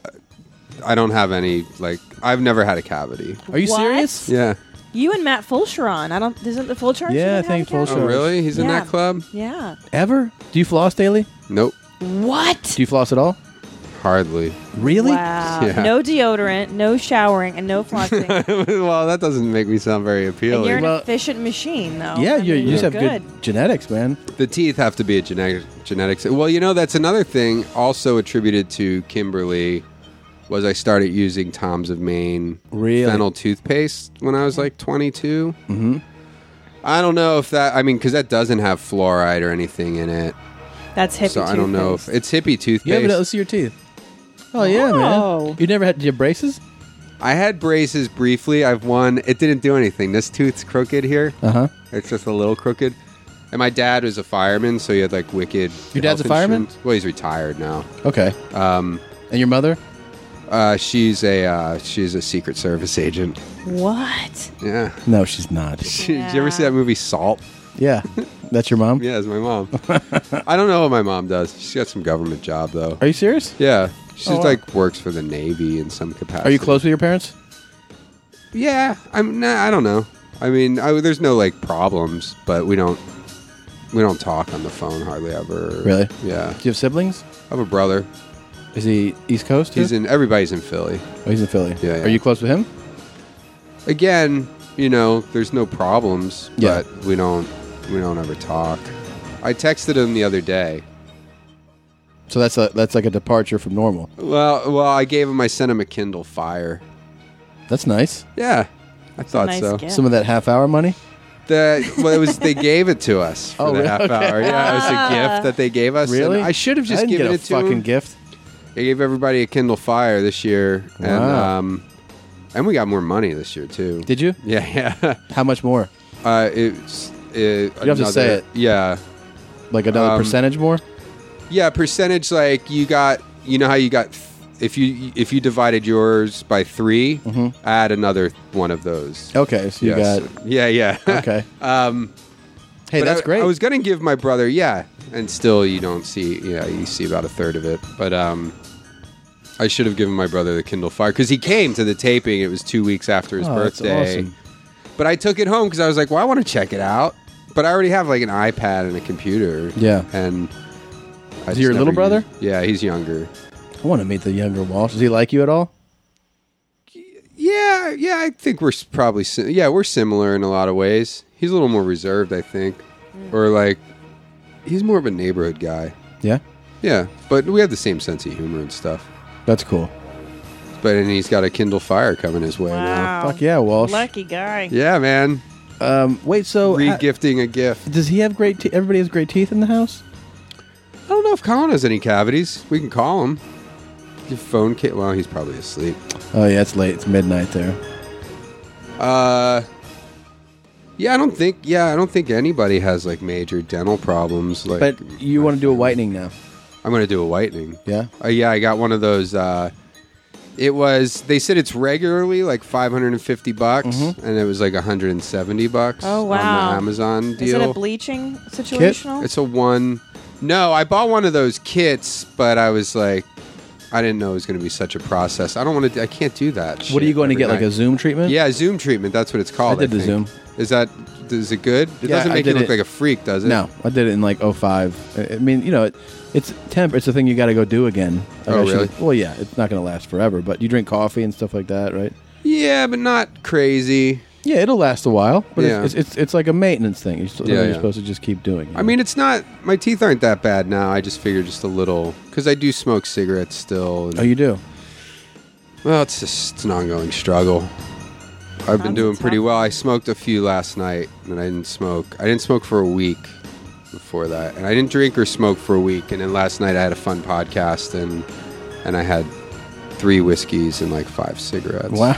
I don't have any. Like, I've never had a cavity. Are you What? serious? Yeah. You and Matt Fulcheron. I don't. Isn't the Fulcheron? Yeah, I have think a cat? Fulcheron. Oh, really? He's in Yeah. that club? Yeah. Ever? Do you floss daily? Nope. What? Do you floss at all? Hardly. Really? Wow. Yeah. No deodorant, no showering, and no flossing. Well, that doesn't make me sound very and you're appealing. an Well- efficient machine, though. Yeah, I you, mean, you just you're have good. genetics, man. The teeth have to be a genetic genetics. Well, you know, that's another thing also attributed to Kimberly was I started using Tom's of Maine Really? fennel toothpaste when I was like twenty-two. Mm-hmm. I don't know if that, I mean, because that doesn't have fluoride or anything in it. That's hippie. So I don't know if toothpaste. it's hippie toothpaste. You have it. Let's see your teeth. Oh yeah, Oh. man. You never had? Did you have braces? I had braces briefly. I've one. It didn't do anything. This tooth's crooked here. Uh huh. It's just a little crooked. And my dad was a fireman, so he had like wicked. Your dad's health a fireman? insurance. Well, he's retired now. Okay. Um, And your mother? uh, she's a uh, she's a Secret Service agent. What? Yeah. No, she's not. She, Did you ever see that movie Salt? Yeah, that's your mom. Yeah, it's my mom. I don't know what my mom does. She's got some government job though. Are you serious? Yeah, she's Oh, wow. like works for the Navy in some capacity. Are you close with your parents? Yeah, I'm. Nah, I don't know. I mean, I, there's no like problems, but we don't we don't talk on the phone hardly ever. Really? Yeah. Do you have siblings? I have a brother. Is he East Coast? He's too? in. Everybody's in Philly. Oh, he's in Philly. Yeah, yeah. Are you close with him? Again, you know, there's no problems, Yeah. but we don't we don't ever talk. I texted him the other day. So that's a that's like a departure from normal. Well, well, I gave him. I sent him a Kindle Fire. That's nice. Yeah, I thought nice so. gift. Some of that half hour money. The well, it was they gave it to us for Oh, the really? half Okay. hour. Yeah, it was a gift that they gave us. and Really? I should have I just didn't given get a it to fucking him. gift. I gave everybody a Kindle Fire this year, and Wow. um, and we got more money this year too. Did you? Yeah, yeah. How much more? Uh, it's it, You have to say it. Yeah, Like another Um, percentage more? yeah. Percentage like you got. You know how you got. Th- if you if you divided yours by three, add another one of those. Okay, so you Yes. got Yeah, yeah. okay. um, Hey, but that's I, great. I was gonna give my brother. Yeah, and still you don't see. Yeah, you see about a third of it. But um, I should have given my brother the Kindle Fire because he came to the taping. It was two weeks after his Oh, that's birthday. awesome. But I took it home because I was like, well, I want to check it out. But I already have like an iPad and a computer. Yeah. And I Is just he your never little brother? used- Yeah, he's younger. I want to meet the younger Walsh. Does he like you at all? Yeah, yeah, I think we're s- probably si- yeah, we're similar in a lot of ways. He's a little more reserved, I think, or like he's more of a neighborhood guy. Yeah, Yeah, but we have the same sense of humor and stuff. that's cool. But and he's got a Kindle Fire coming his way now. Wow. Fuck yeah, Walsh. Lucky guy. Yeah, man, Um, wait, so ha- re-gifting a gift. does he have great? Te- everybody has great teeth in the house. I don't know if Colin has any cavities. We can call him. Your phone kit. Well, he's probably asleep. Oh yeah, it's late. It's midnight there. Uh, yeah, I don't think. Yeah, I don't think anybody has like major dental problems. Like, But you want to do a whitening now? I'm gonna do a whitening. Yeah. Uh, yeah, I got one of those. Uh, it was. They said it's regularly like five hundred fifty bucks, Mhm. and it was like one hundred seventy bucks. Oh, On wow. the Amazon deal. Is it a bleaching situational? It's a one. No, I bought one of those kits, but I was like, I didn't know it was going to be such a process. I don't want to. I can't do that. What are you shit going to every get? Like night. a Zoom treatment? Yeah, Zoom treatment. That's what it's called. I did the think. Zoom. Is that? Is it good? It Yeah, doesn't I make you did look it- like a freak, does it? No, I did it in like oh five. I I mean, you know, it, it's temp. It's a thing you got to go do again. Like Oh, I should- really? Well, yeah, it's not going to last forever. But you drink coffee and stuff like that, right? Yeah, but not crazy. Yeah, it'll last a while. But Yeah. it's, it's it's it's like a maintenance thing. You're, still, Yeah, you're yeah. supposed to just keep doing. you I know? mean, it's not. My teeth aren't that bad now. I just figured just a little because I do smoke cigarettes still. And, oh, you do. well, it's just it's an ongoing struggle. I've been Sounds doing pretty tough. well. I smoked a few last night, and I didn't smoke. I didn't smoke for a week before that, and I didn't drink or smoke for a week. And then last night I had a fun podcast, and and I had three whiskeys and like five cigarettes. Wow,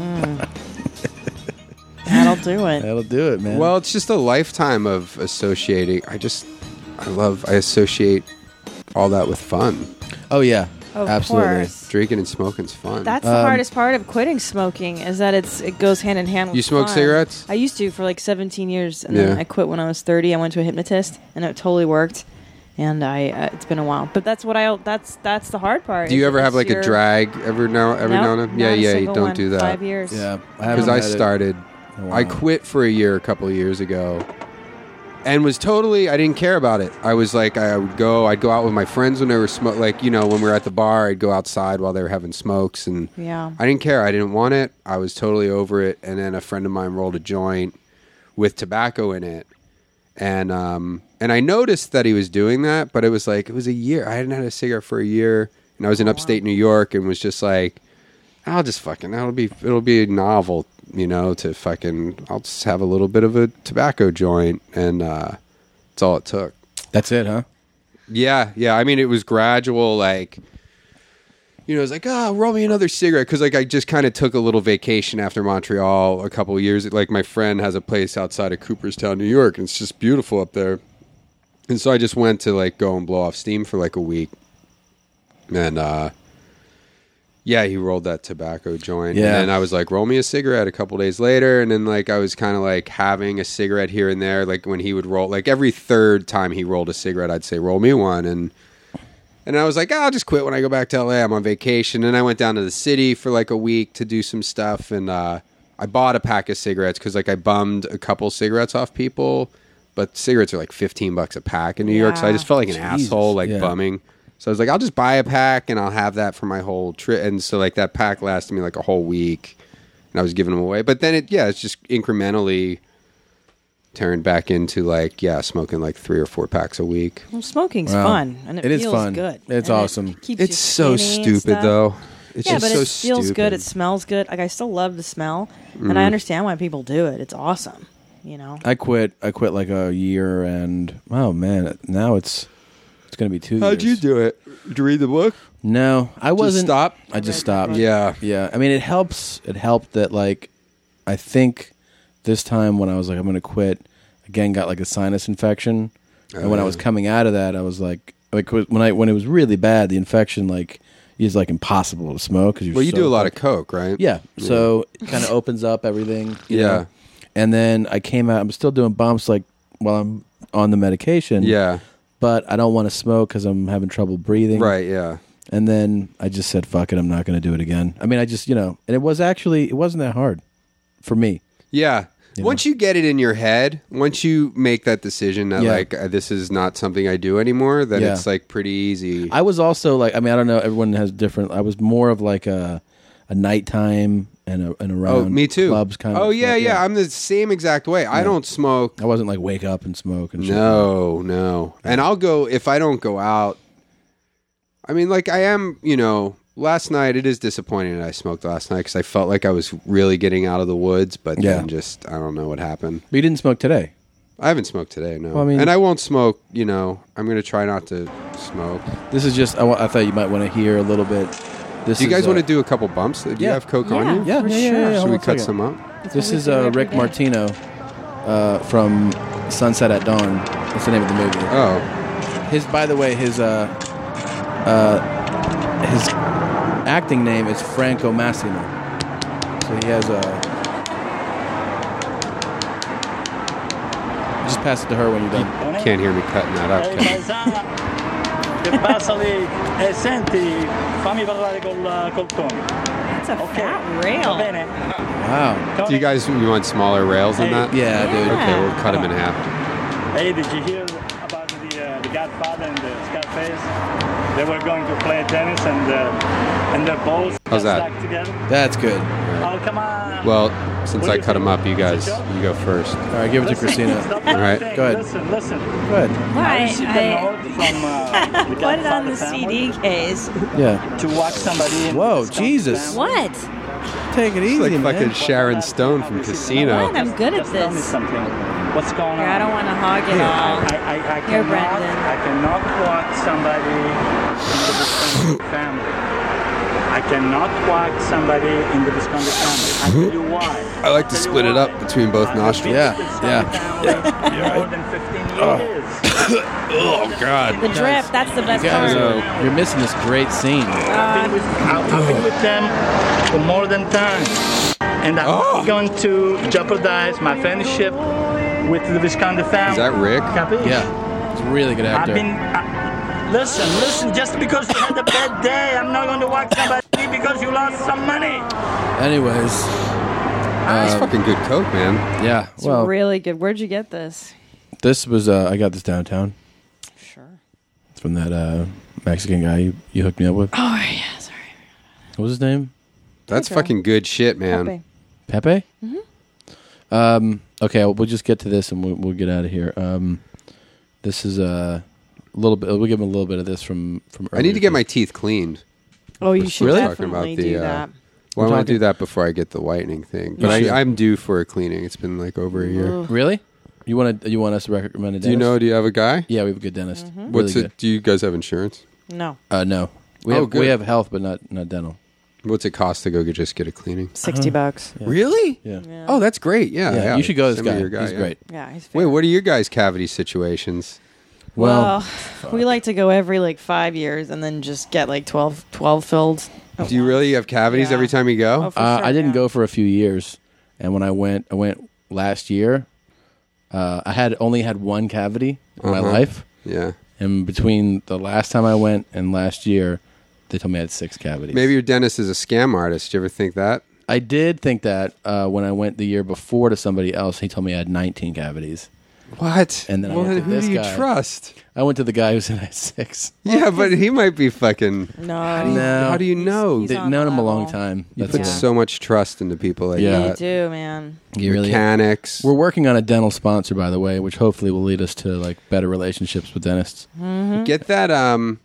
That'll do it. that'll do it, man. Well, it's just a lifetime of associating. I just, I love, I associate all that with fun. oh yeah, Of absolutely. course. Drinking and smoking's fun. That's the Um, hardest part of quitting smoking is that it's it goes hand in hand with You smoke fun. cigarettes? I used to for like seventeen years, and then Yeah. I quit when I was thirty. I went to a hypnotist, and it totally worked. And I, uh, it's been a while, but that's what I. That's that's the hard part. Do you is ever have it's like your- a drag every now every Nope, now and then? not Yeah, a yeah. You single don't one. do that. Five years. Yeah, I Because haven't I had it started, in a I while. quit for a year a couple of years ago, and was totally. I didn't care about it. I was like, I would go. I'd go out with my friends when they were smoke. Like you know, when we were at the bar, I'd go outside while they were having smokes, and Yeah. I didn't care. I didn't want it. I was totally over it. And then a friend of mine rolled a joint with tobacco in it, and um, and I noticed that he was doing that, but it was like it was a year. I hadn't had a cigarette for a year, and I was in upstate New York, and was just like, I'll just fucking that'll be it'll be novel, you know, to fucking I'll just have a little bit of a tobacco joint, and uh, that's all it took. That's it, huh? Yeah, yeah. I mean, it was gradual, like, you know, it was like, oh, roll me another cigarette. Because, like, I just kind of took a little vacation after Montreal a couple of years. Like, my friend has a place outside of Cooperstown, New York, and it's just beautiful up there. And so I just went to, like, go and blow off steam for, like, a week. And, uh, yeah, he rolled that tobacco joint. Yeah. And then I was like, roll me a cigarette a couple days later. And then, like, I was kind of, like, having a cigarette here and there. Like, when he would roll, like, every third time he rolled a cigarette, I'd say, roll me one. And and I was like, oh, I'll just quit when I go back to L A. I'm on vacation. And I went down to the city for, like, a week to do some stuff. And uh, I bought a pack of cigarettes because, like, I bummed a couple cigarettes off people. But cigarettes are, like, fifteen bucks a pack in New York. So I just felt like an Jesus, asshole, like, yeah. bumming. So I was like, I'll just buy a pack and I'll have that for my whole trip. And so like that pack lasted me like a whole week, and I was giving them away. But then it, yeah, it's just incrementally turned back into like, yeah, smoking like three or four packs a week. Well, smoking's Wow. fun, and it, It is feels fun. good. It's And it awesome. keeps It's you so skinny and stupid stuff. though. It's yeah, just but so it feels stupid. good. It smells good. Like I still love the smell, and Mm. I understand why people do it. It's awesome. You know. I quit. I quit like a year, and oh man, now it's it's gonna be two. How'd years. you do it? Did you read the book? No, I wasn't. stop? I just stopped. Yeah. Yeah. I mean, it helps. It helped that, like, I think this time when I was like, I'm going to quit, again, got like a sinus infection. And when I was coming out of that, I was like, like when I when it was really bad, the infection, like, is like impossible to smoke. Cause you're Well, you so do a lot of fucking- coke, right? Yeah. So it kind of opens up everything. you Yeah. know? And then I came out, I'm still doing bumps, like, while I'm on the medication. Yeah. but I don't want to smoke because I'm having trouble breathing. Right, yeah. And then I just said, fuck it, I'm not going to do it again. I mean, I just, you know, and it was actually, it wasn't that hard for me. Yeah. You once know? you get it in your head, once you make that decision that Yeah. like uh, this is not something I do anymore, then Yeah. it's like pretty easy. I was also like, I mean, I don't know, everyone has different, I was more of like a, a nighttime and, a, and around oh, me too. clubs kind of. Oh, yeah, like, yeah, I'm the same exact way. I don't smoke. I wasn't like wake up and smoke and shit. No, no. And I'll go, if I don't go out, I mean, like I am, you know, last night, it is disappointing that I smoked last night because I felt like I was really getting out of the woods, but Yeah. then just, I don't know what happened. But you didn't smoke today. I haven't smoked today, no. Well, I mean- and I won't smoke, you know, I'm going to try not to smoke. This is just, I, wa- I thought you might want to hear a little bit. This Do you is, guys uh, want to do a couple bumps? Do you yeah. have Coke Yeah. on you? Yeah, For yeah, yeah, sure. yeah, Should hold we on a cut second. some up? That's This what we is do uh, every Rick day. Martino uh, from Sunset at Dawn. That's the name of the movie. Oh, His, by the way, his uh, uh, his acting name is Franco Massimo. So he has a. Just pass it to her when you're done. can't hear me cutting that up. Kevin. Che passa lì? Eh, senti, fammi parlare col, col Tony. That's a Okay. fat Va rail. bene? Wow. Do you guys you want smaller rails than that? Yeah, dude. Okay, we'll cut them in half. Hey, did you hear about the, uh, the Godfather and the Scarface? They were going to play tennis and uh, and their balls How's got that? stuck together. That's good. Oh, come on. Well, since What do I you cut them think? up, you guys, you go first. All right, give it to Listen, Christina. stop All right. laughing. Go ahead. Listen, listen. Go ahead. Why? I received a note from uh, the Put it on the Godfather C family D case. Yeah. to watch somebody. in Whoa, the Jesus. family. What? Take it It's easy, like man. fucking Sharon Stone from Casino. What? I'm good at Just tell me this. something. What's going Here, on? I don't want to hog it I, all. I, I, I, Here, cannot, Brendan. I cannot watch somebody in the Visconti family. I cannot watch somebody in the Visconti family. I tell you why. I like to Tell you split it why. up between both I've been nostrils. Yeah, with the Visconti yeah. family more than fifteen years. Oh God. The drip, that's the best You guys part. are, you're missing this great scene. I've been with, I've been with them for more than time. And I'm Oh. not going to jeopardize my friendship with the Visconti family. Is that Rick? Capisci? Yeah. He's a really good actor. I've been. I, listen, listen. Just because you had a bad day, I'm not going to watch somebody because you lost some money. Anyways. That's Uh, fucking good Coke, man. yeah. It's Well, really good. Where'd you get this? this was, uh, I got this downtown. Sure. It's from that uh, Mexican guy you, you hooked me up with. Oh, yeah, sorry. What was his name? That's Pedro. fucking good shit, man. Pepe. Pepe? Mm-hmm. Um, okay, we'll just get to this and we'll, we'll get out of here. Um, this is uh, a little bit, we'll give him a little bit of this from, from I need to get my earlier. teeth cleaned. Oh, you We're should really definitely talking about the, do uh, that. Well, I We're want to talking- do that before I get the whitening thing. But should. I, I'm due for a cleaning. It's been like over a year. Really? You want to? You want us to recommend a dentist? Do you know? Do you have a guy? Yeah, we have a good dentist. Mm-hmm. Really What's good. it? Do you guys have insurance? No. Uh, no. We Oh, have good. we have health, but not not dental. What's it cost to go get, just get a cleaning? sixty bucks. Yeah. Really? Yeah. Yeah. Oh, that's great. Yeah, Yeah, yeah. you should go to this Send me guy. your guy, He's yeah. great. Yeah, he's Wait, what are your guys' cavity situations? Well, we like to go every like five years and then just get like twelve, twelve filled. at Do you once. really have cavities Yeah. every time you go? Oh, for Uh, sure, I didn't yeah. go for a few years, and when I went, I went last year. Uh, I had only had one cavity in my Uh-huh. life, Yeah. and between the last time I went and last year, they told me I had six cavities. Maybe your dentist is a scam artist. Did you ever think that? I did think that uh, when I went the year before to somebody else, he told me I had nineteen cavities. What? And then I well, went to who this do you guy. trust? I went to the guy who said I had six. Yeah, but he might be fucking. No. No. How do you know? he's They've on known the him a long level. time. You That's put all. so much trust into people like Yeah. You that. do, man. You really- Mechanics. We're working on a dental sponsor, by the way, which hopefully will lead us to like better relationships with dentists. Get that. Um.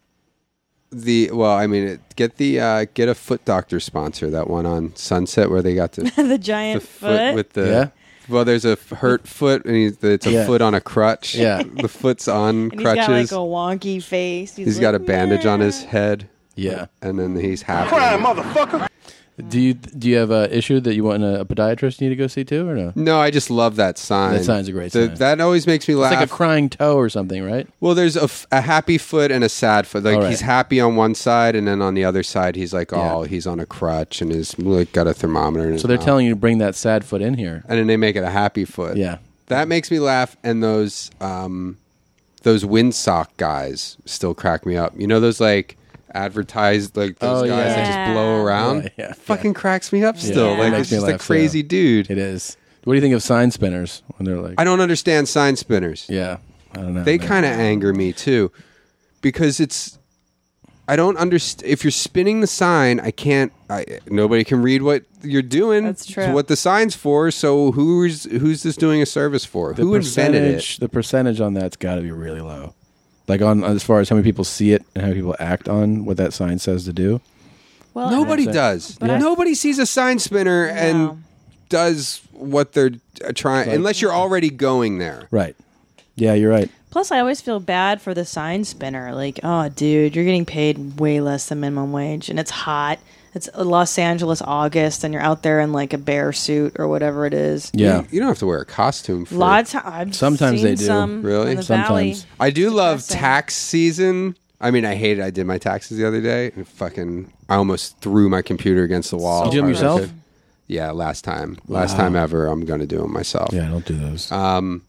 The well, I mean, it, get the uh, get a foot doctor sponsor. That one on Sunset where they got the, the the giant foot foot. with the. Yeah. Well, there's a f- hurt foot, and he's, it's a Yeah. foot on a crutch. Yeah. the foot's on and he's got like crutches. a wonky face. He's, he's like, got a bandage on his "Nah." head. Yeah. And then he's happy. Crime, motherfucker. Do you do you have a issue that you want a, a podiatrist you need to go see too, or no? No, I just love that sign. That sign's a great The- sign. That always makes me It's laugh. like a crying toe or something, right? Well, there's a, f- a happy foot and a sad foot. Like All right. he's happy on one side, and then on the other side, he's like, oh, Yeah. he's on a crutch and he's like got a thermometer. In his So they're mouth. telling you to bring that sad foot in here. and then they make it a happy foot. Yeah. that makes me laugh. And those, um, those windsock guys still crack me up. You know those like advertised like those Oh, guys yeah. that just blow around. Yeah, yeah, Fucking cracks me up still. Yeah. Like Makes it's me just a laugh, crazy yeah. dude. It is. What do you think of sign spinners when they're like? I don't understand sign spinners. Yeah, I don't know. They man. kind of anger me too, because it's. I don't understand. If you're spinning the sign, I can't. I, nobody can read what you're doing. That's true. It's what the sign's for. So who's who's this doing a service for? The Who invented percentage, it? the percentage on that's got to be really low. Like on as far as how many people see it and how many people act on what that sign says to do. Well, Nobody I- does. But I- Nobody sees a sign spinner and does what they're uh, trying, Like- unless you're already going there. Right. Yeah, you're right. Plus, I always feel bad for the sign spinner. Like, oh, dude, you're getting paid way less than minimum wage, and it's hot. It's Los Angeles August, and you're out there in like a bear suit or whatever it is. Yeah. You, you don't have to wear a costume for Lots of I've Sometimes seen they do. Some Really? in the Sometimes. valley. I do love depressing. tax season. I mean, I hate it. I did my taxes the other day, and fucking, I almost threw my computer against the wall. Did you do them if I yourself? could. Yeah, last time. Last Wow. time ever, I'm going to do them myself. Yeah, don't do those. Um,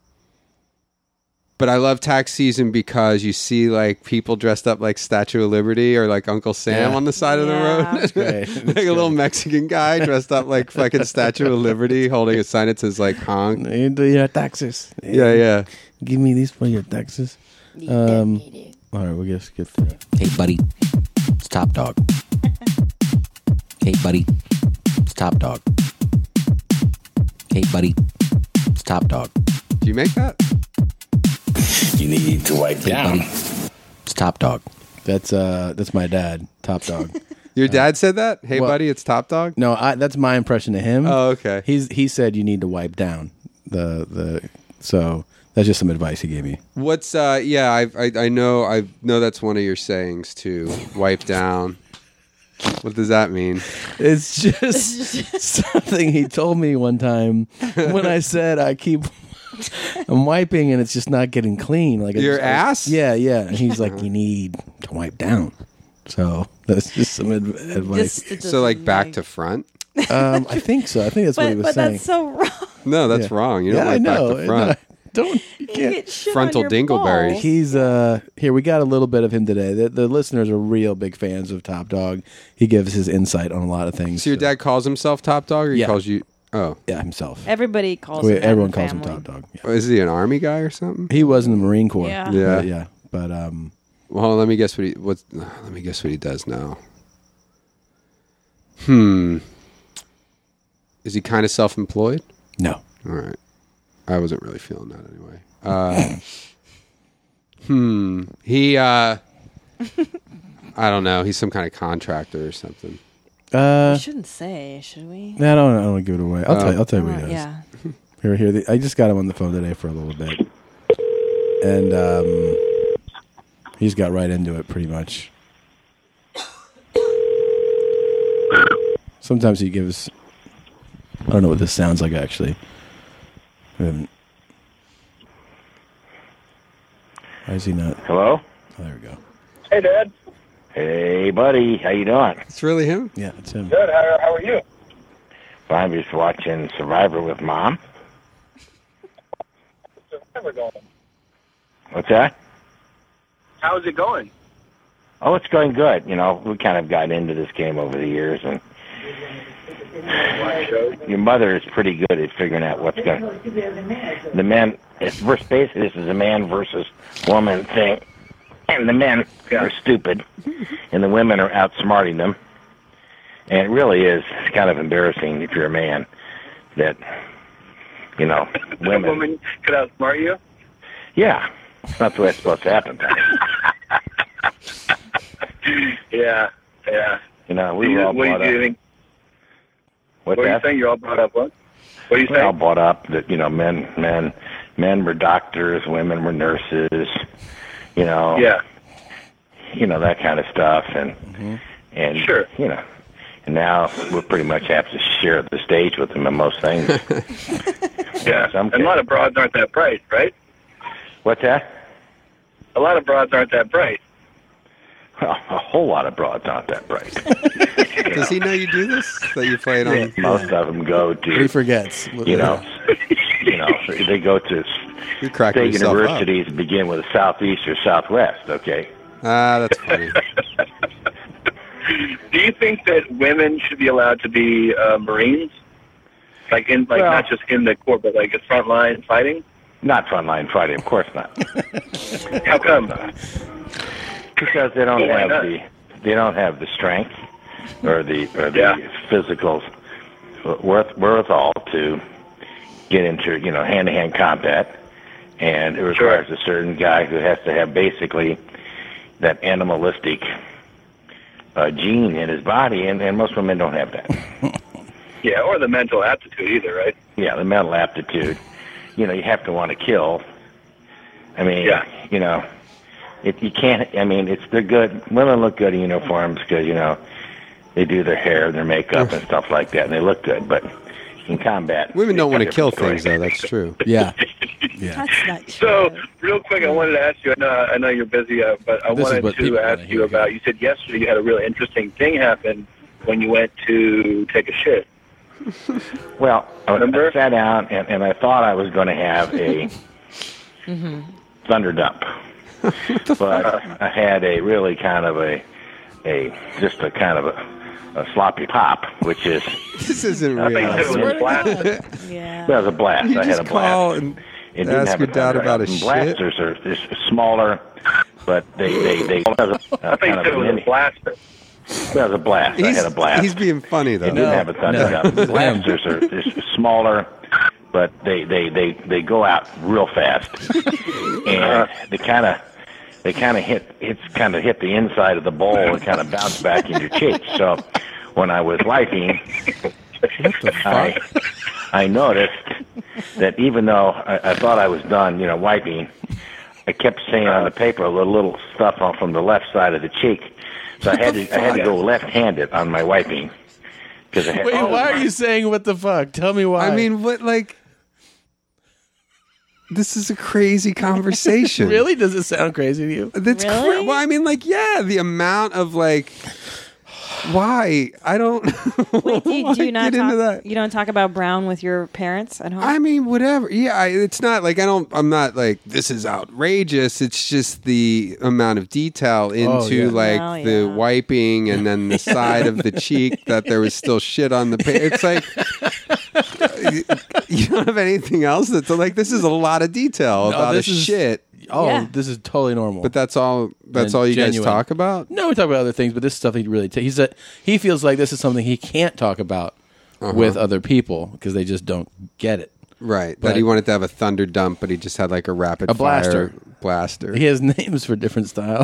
but I love tax season because you see like people dressed up like Statue of Liberty or like Uncle Sam Yeah. on the side of the Yeah. road. That's great. Like a little Mexican guy dressed up like fucking Statue of Liberty, holding a sign that says like honk. You do your taxes. Yeah, yeah. Give me these for your taxes. Um, all right, we'll just get through. Hey, buddy. It's Top Dog. Hey, buddy. It's Top Dog. Hey, buddy. It's Top Dog. Do you make that? You need to wipe hey, down. Buddy. It's Top Dog. That's uh, that's my dad, Top Dog. Your dad said that? Hey, well- buddy, it's Top Dog? No, I, that's my impression of him. Oh, okay. He's he said you need to wipe down the the. So that's just some advice he gave me. What's, uh, yeah, I, I, I know, I know that's one of your sayings too. Wipe down. What does that mean? It's just something he told me one time when I said I keep I'm wiping and it's just not getting clean. Like Your it's, ass? Yeah, yeah. And he's like, you need to wipe down. So that's just some adv- advice. Just- So like back to front? Um, I think so. I think that's what he But, was but saying. that's so wrong. No, that's Yeah. wrong. You Yeah, don't I like back know. to front. No, don't you You can't. get shit Frontal on your dingleberries. balls. He's uh here. We got a little bit of him today. The, the listeners are real big fans of Top Dog. He gives his insight on a lot of things. So your dad calls himself Top Dog, or he Yeah. calls you? Oh, yeah, himself. Everybody calls Wait, him that everyone in the calls him family. Top Dog. Yeah. Oh, is he an army guy or something? He was in the Marine Corps. Yeah. Yeah. But, yeah. But um, Well, let me guess what he what's. Let me guess what he does now. Hmm. Is he kind of self-employed? no. All right. I wasn't really feeling that anyway. Uh, hmm. He. uh I don't know. He's some kind of contractor or something. Uh, We shouldn't say, should we? I don't. I don't give it away. I'll Oh. tell you. I'll tell you what Uh, he does. yeah. Here, here. The, I just got him on the phone today for a little bit, and um, he just got right into it, pretty much. Sometimes he gives. I don't know what this sounds like actually. Um, why is he not? Hello? Oh, there we go. Hey, Dad. Hey, buddy. How you doing? It's really him? Yeah, it's him. Good. How, how are you? Well, I'm just watching Survivor with Mom. Survivor going? What's that? How's it going? Oh, it's going good. You know, we kind of got into this game over the years, and your mother is pretty good at figuring out what's going to... The men... It's, basically, this is a man versus woman thing. And the men are stupid, and the women are outsmarting them. And it really is kind of embarrassing if you're a man that, you know, women... A woman could outsmart you? Yeah, that's the way it's supposed to happen. Yeah, yeah. You know, we Do you- were all what do you- brought do you up... think? What's What are you that? saying? You're all brought up what? What are you We're all saying? brought up that, you know, men, men, men were doctors, women were nurses, you know... Yeah. You know, that kind of stuff, and Mm-hmm. and Sure. you know, and now we pretty much have to share the stage with them in most things. Yeah. Some And a lot of broads aren't that bright, right? What's that? A lot of broads aren't that bright. Well, a whole lot of broads aren't that bright. Does he know you do this? That you play it on? Most of them go to He forgets. you know, you know, they go to You're cracking state yourself up. universities begin with a southeast or southwest. Okay. Ah, that's funny. Do you think that women should be allowed to be uh, Marines? Like in, like Well- not just in the Corps, but like a front line fighting? Not frontline fighting, of course not. How come? Because they don't Well, why have not? the they don't have the strength or the or the Yeah. physical worth wherewithal to get into you know hand to hand combat, and it requires a certain guy who has to have basically that animalistic uh, gene in his body, and, and most women don't have that. Yeah, or the mental aptitude either, right? Yeah, the mental aptitude. You know, you have to want to kill. I mean, Yeah. you know, it, you can't. I mean, it's they're good. Women look good in uniforms because you know they do their hair, their makeup, and stuff like that, and they look good. But in combat, Women don't want to it's a kill different story. things, though. That's true. Yeah. Yeah. That's not true. So, real quick, I wanted to ask you. I know, I know you're busy, uh, but I This is wanted what people to wanna ask hear, you about. You said yesterday you had a really interesting thing happen when you went to take a shit. Well, I, Remember? I sat down and, and I thought I was going to have a Mm-hmm. thunder dump, but I had a really kind of a a just a kind of a, a sloppy pop, which is This isn't I real. think I it was swear a to blast. God. Yeah. That was a blast. You I had just a blast. call and It didn't ask have your a dad thunder about a dump. shit. Blasters are just smaller, but they they they uh, I think kind it of was mini. a blaster. That was a blast. I He's, had a blast. he's being funny, though. It didn't have a thunder no. dump. Blasters are just smaller, but they, they, they, they go out real fast, and they kind of they kind of hit it's kind of hit the inside of the bowl and kind of bounce back in your cheeks. So when I was wiping, I I noticed that even though I, I thought I was done, you know, wiping, I kept seeing on the paper a little, little stuff on from the left side of the cheek. So I had to I had to go left-handed on my wiping because I had. Wait, why are you saying what the fuck? Tell me why. I mean, what, like, this is a crazy conversation. really? Does it sound crazy to you? That's cra- Really? well, I mean, like, yeah, the amount of, like, why? I don't Wait, do you, why do you not get into talk, that. you don't talk about Brown with your parents at home? I mean, whatever. Yeah, I, it's not like I don't. I'm not like this is outrageous. It's just the amount of detail into Oh, yeah. like Well, the yeah. wiping and then the side of the cheek that there was still shit on the. Pa- it's like you, you don't have anything else. That's like this is a lot of detail No, about a this is- shit. Oh, Yeah. this is totally normal. But that's all. That's And all you genuine. guys talk about. No, we talk about other things, but this is stuff he really ta- he's a, he feels like this is something he can't talk about Uh-huh. with other people because they just don't get it. Right. But- that he wanted to have a thunder dump, but he just had like a rapid A blaster. fire blaster. He has names for different styles.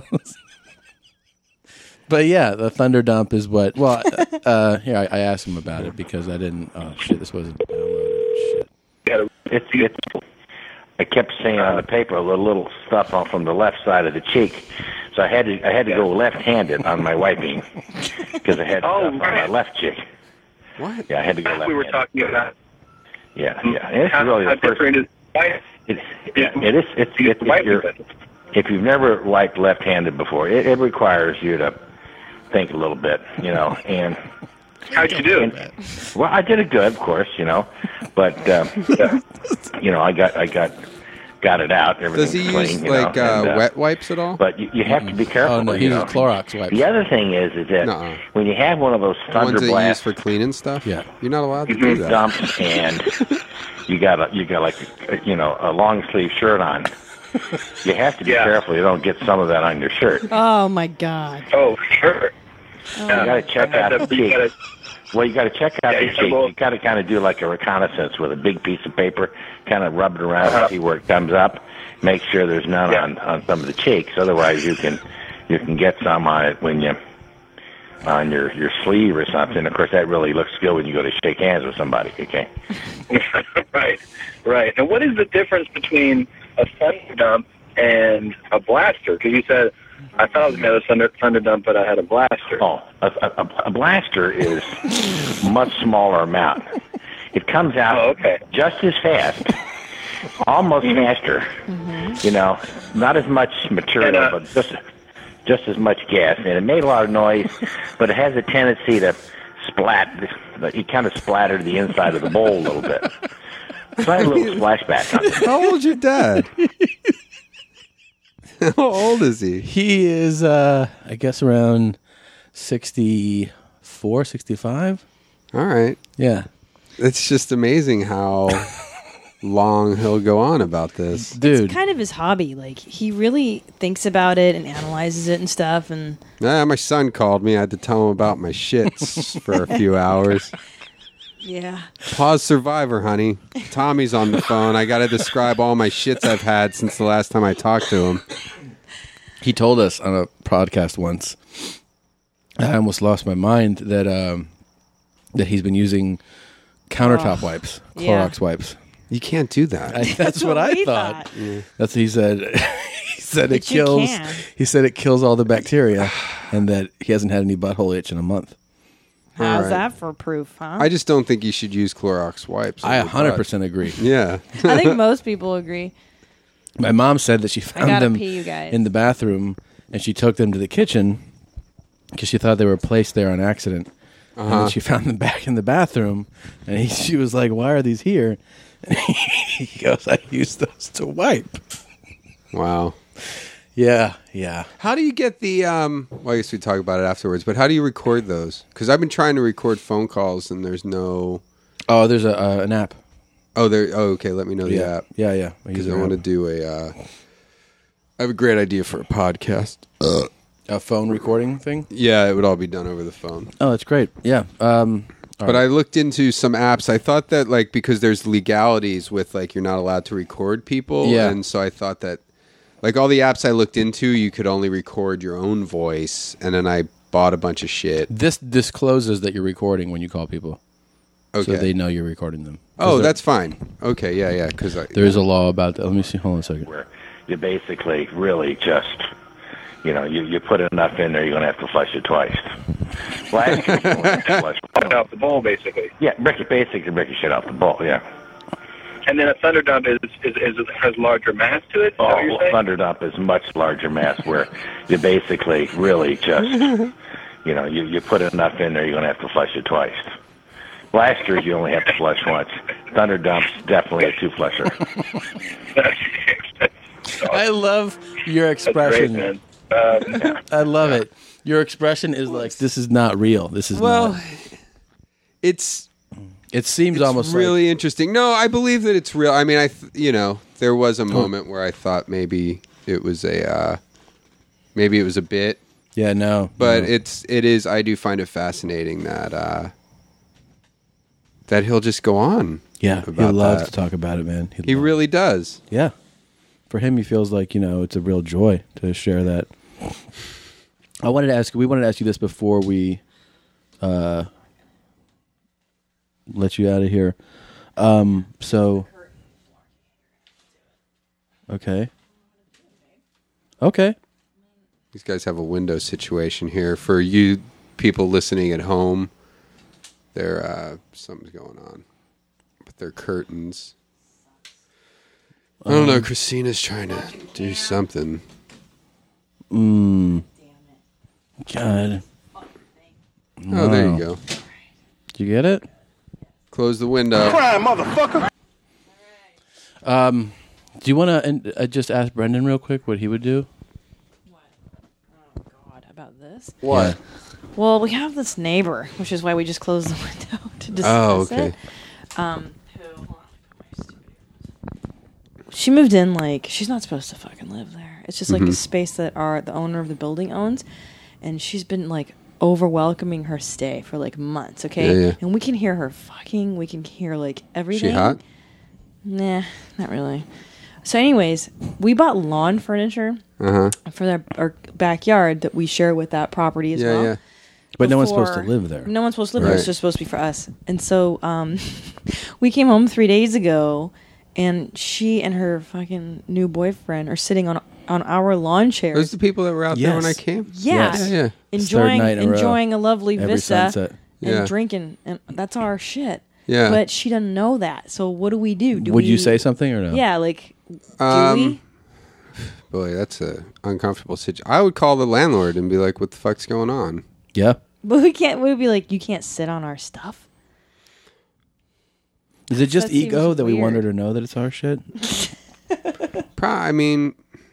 But yeah, the thunder dump is what. Well, uh, here I, I asked him about it because I didn't. Oh shit, this wasn't downloaded. Shit. It's, it's, I kept seeing on the paper a little, little stuff on from the left side of the cheek, so I had to I had to go left-handed on my wiping because I had Oh, stuff on my right. left cheek. What? Yeah, I had to go left-handed. We were talking about Yeah, yeah. And it's how, really how the first. different is life. It's, yeah, it is. It's, it's, if, you're, if you've never wiped left-handed before, it, it requires you to think a little bit, you know. And How'd you do? and, well, I did it good, of course, you know, but um, you know, I got, I got, got it out. Does he Everything's use clean, you like know, uh, and, uh, wet wipes at all? But you, you have to be careful. Oh no, he you uses know. Clorox wipes. The other thing is, is that Nuh-uh. when you have one of those The thunder ones that you use blasts for cleaning stuff. Yeah. You're not allowed to do that. dumps and you got a, you got like a, you know a long sleeve shirt on, you have to be Yeah. careful you don't get some of that on your shirt. oh my God. Oh, sure. You got to check out the You cheek. gotta- Well, you got to check out Yeah, the you cheek. gotta- You got to kind of do like a reconnaissance with a big piece of paper, kind of rub it around Uh-huh. and see where it comes up. Make sure there's none Yeah. on on some of the cheeks. Otherwise, you can you can get some on it when you on your your sleeve or something. Of course, that really looks good when you go to shake hands with somebody. Okay. right, right. And what is the difference between a thunder dump and a blaster? Because you said I thought I was going to have a thunder, thunder dump, but I had a blaster. Oh, a, a, a blaster is much smaller amount. It comes out Oh, okay. just as fast, almost faster. You know, not as much material, And, uh, but just just as much gas. And it made a lot of noise, but it has a tendency to splat. It kind of splattered the inside of the bowl a little bit. So I had a little splashback on it. How old's your dad? How old is he? He is, uh, I guess, around sixty-four, sixty-five. All right. Yeah. It's just amazing how long he'll go on about this. Dude. It's kind of his hobby. Like, he really thinks about it and analyzes it and stuff. And Yeah, my son called me. I had to tell him about my shits for a few hours. yeah. Pause Survivor, honey. Tommy's on the phone. I got to describe all my shits I've had since the last time I talked to him. He told us on a podcast once, I almost lost my mind, that um, that he's been using countertop Oh, wipes, yeah. Clorox wipes. You can't do that. I, that's, what, I we thought. thought. Yeah. That's what he said. He said it But you kills. can. He said it kills all the bacteria, and that he hasn't had any butthole itch in a month. How's right. that for proof, huh? I just don't think you should use Clorox wipes. I on your one hundred butt. percent agree. Yeah. I think most people agree. My mom said that she found gotta them pee, you guys. in the bathroom, and she took them to the kitchen because she thought they were placed there on accident. And Uh-huh. then she found them back in the bathroom, and he, she was like, "Why are these here?" And he goes, "I use those to wipe." Wow. Yeah, yeah. How do you get the, um, well, I guess we talk about it afterwards, but how do you record those? Because I've been trying to record phone calls and there's no... Oh, there's a uh, an app. Oh, there. Oh, okay. Let me know the Yeah. app. Yeah, yeah. I Because use I their want to app. do a, uh, I have a great idea for a podcast. Uh, A phone recording thing? yeah, it would all be done over the phone. Oh, that's great. Yeah. Um, all But right. I looked into some apps. I thought that, like, because there's legalities with, like, you're not allowed to record people. Yeah. And so I thought that, like, all the apps I looked into, you could only record your own voice. And then I bought a bunch of shit. This discloses that you're recording when you call people. Okay. So they know you're recording them. 'Cause Oh, there- that's fine. Okay, yeah, yeah. Because There is a law about that. Let me see. Hold on a second. Where you basically really just, you know, you, you put enough in there, you're going to have to flush it twice. Last year, you only had to flush Put out the bowl, basically. Yeah, break it, basically break your shit out the bowl, yeah. And then a thunder dump is, is, is has larger mass to it. Is that Oh, what you're well, saying? Thunder Dump is much larger mass where you basically really just, you know, you, you put enough in there, you're going to have to flush it twice. Blasters, you only have to flush once. Thunder Dump's definitely a two-flusher. I love your That's great, expression. man. Um, I love it. Your expression is like, this is not real. This is Well, not. it's It seems it's almost really like, interesting. No, I believe that it's real. I mean, I th- you know, there was a moment where I thought maybe it was a uh, maybe it was a bit, yeah, no. but no. it's it is. I do find it fascinating that uh, that he'll just go on. yeah, he about loves that. to talk about it, man. He loves- really does. yeah. For him, he feels like, you know, it's a real joy to share that. I wanted to ask, we wanted to ask you this before we uh, let you out of here. Um, so, okay. Okay. These guys have a window situation here for you people listening at home. There, uh, something's going on with their curtains. I don't know. Um, Christina's trying to do something. Mm. God. Oh, there you Wow. go. Did you get it? Close the window. Crime, motherfucker. Um, do you want to uh, just ask Brendan real quick what he would do? God, about this? What? Yeah. Well, we have this neighbor, which is why we just closed the window to discuss Oh, okay. it. Um, who? She moved in like she's not supposed to fucking live there. It's just like Mhm. a space that our the owner of the building owns, and she's been like over welcoming her stay for like months. Okay, Yeah, yeah. and we can hear her fucking. We can hear like everything. She hot? Nah, not really. So, anyways, we bought lawn furniture Uh huh. for the, our backyard that we share with that property as Yeah, well. yeah. But no one's supposed to before- live there. No one's supposed to live there. It's Right. just supposed to be for us. And so um, we came home three days ago, and she and her fucking new boyfriend are sitting on on our lawn chairs. Those the people that were out there when I Yes. came. Yeah, Yes. Yeah, yeah. It's third enjoying night in a row. enjoying a lovely Every vista sunset. and Yeah. drinking, and that's our shit. Yeah. But she doesn't know that. So what do we do? Do Would we, you say something or no? Yeah, like do Um, we? Boy, that's a uncomfortable situation. I would call the landlord and be like, "What the fuck's going on?" Yeah. But we can't. Would it be like you can't sit on our stuff? Is it just That seems ego that we weird. want her to know that it's our shit? Pro- I mean,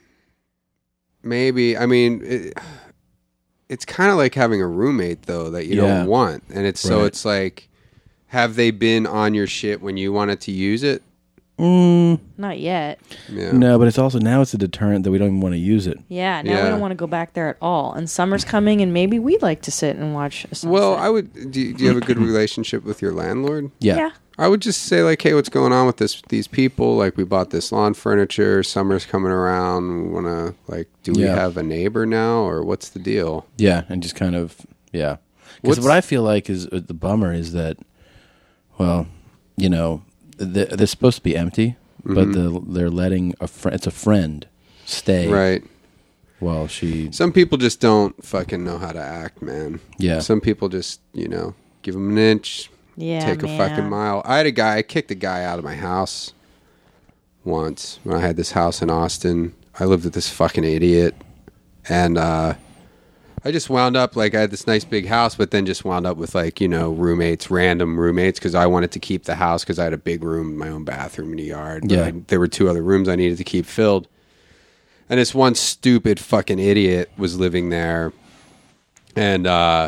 maybe. I mean, it, it's kind of like having a roommate though that you Yeah. don't want, and it's so Right. it's like, have they been on your shit when you wanted to use it? Mm, Not yet. Yeah. no, but it's also now it's a deterrent that we don't even want to use it. Yeah, now Yeah. we don't want to go back there at all. And summer's coming, and maybe we'd like to sit and watch a sunset. Well, I would. Do you, do you have a good relationship with your landlord? Yeah. Yeah. I would just say like, hey, what's going on with this? These people, like, we bought this lawn furniture. Summer's coming around. We want to like, do we Yeah. have a neighbor now, or what's the deal? Yeah, and just kind of yeah. Because What's- what I feel like is uh, the bummer is that, well, you know, th- they're supposed to be empty, but Mhm. the, they're letting a friend. It's a friend stay Right. while she. Some people just don't fucking know how to act, man. Yeah. Some people just, you know, give them an inch, Yeah, take a man. fucking mile. I had a guy, I kicked a guy out of my house once when I had this house in Austin. I lived with this fucking idiot. And uh, I just wound up, like, I had this nice big house, but then just wound up with, like, you know, roommates, random roommates, because I wanted to keep the house because I had a big room, my own bathroom in the yard. But Yeah. I, there were two other rooms I needed to keep filled. And this one stupid fucking idiot was living there. And, uh,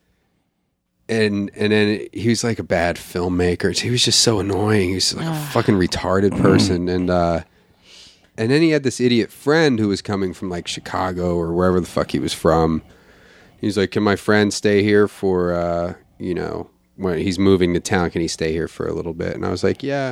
and, and then he was like a bad filmmaker. He was just so annoying. He was like a fucking retarded person. And, uh, and then he had this idiot friend who was coming from like Chicago or wherever the fuck he was from. He's like, can my friend stay here for, uh, you know, when he's moving to town, can he stay here for a little bit? And I was like, yeah.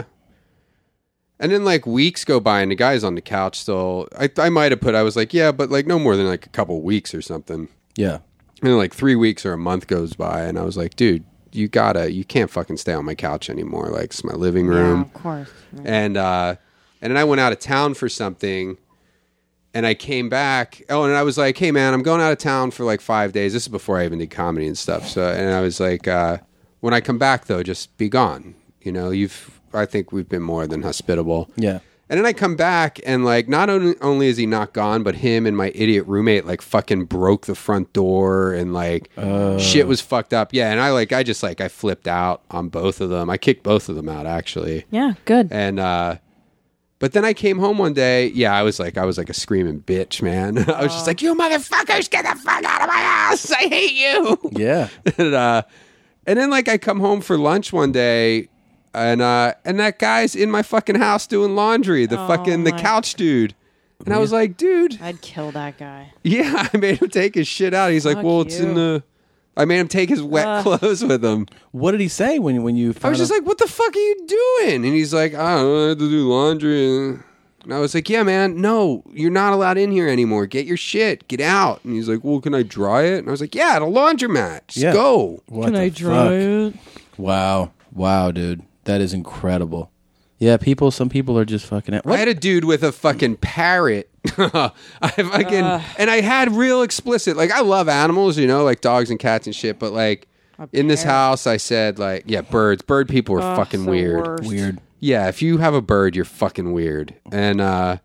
And then like weeks go by and the guy's on the couch still. I, I might have put, I was like, yeah, but like no more than like a couple weeks or something. Yeah. And then like three weeks or a month goes by and I was like, dude, you gotta, you can't fucking stay on my couch anymore. Like it's my living room. Yeah, of course. And, uh, and then I went out of town for something and I came back. Oh, and I was like, hey man, I'm going out of town for like five days. This is before I even did comedy and stuff. So, and I was like, uh, when I come back though, just be gone. You know, you've, I think we've been more than hospitable. Yeah. And then I come back and like, not only, only is he not gone, but him and my idiot roommate like fucking broke the front door and like Uh. shit was fucked up. Yeah. And I like, I just like, I flipped out on both of them. I kicked both of them out actually. Yeah, good. And, uh, but then I came home one day. Yeah, I was like, I was like a screaming bitch, man. I was just like, you motherfuckers, get the fuck out of my house. I hate you. Yeah. and, uh, and then like I come home for lunch one day and, uh, and that guy's in my fucking house doing laundry, the Oh, fucking, the my- couch dude. And I was like, dude, I'd kill that guy. yeah, I made him take his shit out. He's like, Fuck well, it's in you. the, I made him take his wet Ugh. clothes with him. What did he say when when you? I Found was just out- like, what the fuck are you doing? And he's like, I don't know, I have to do laundry. And I was like, yeah, man, no, you're not allowed in here anymore. Get your shit. Get out. And he's like, well, can I dry it? And I was like, yeah, at a laundromat. Just Yeah. go. What Can the I dry fuck? it? Wow, wow, dude, that is incredible. Yeah, people. Some people are just fucking. I What? had a dude with a fucking parrot. I fucking, Ugh. and I had real explicit, like, I love animals, you know, like dogs and cats and shit, but like, A in this parrot? house, I said, like, yeah, birds. Bird people are Ugh, fucking the weird. worst. Weird. Yeah, if you have a bird, you're fucking weird. And uh,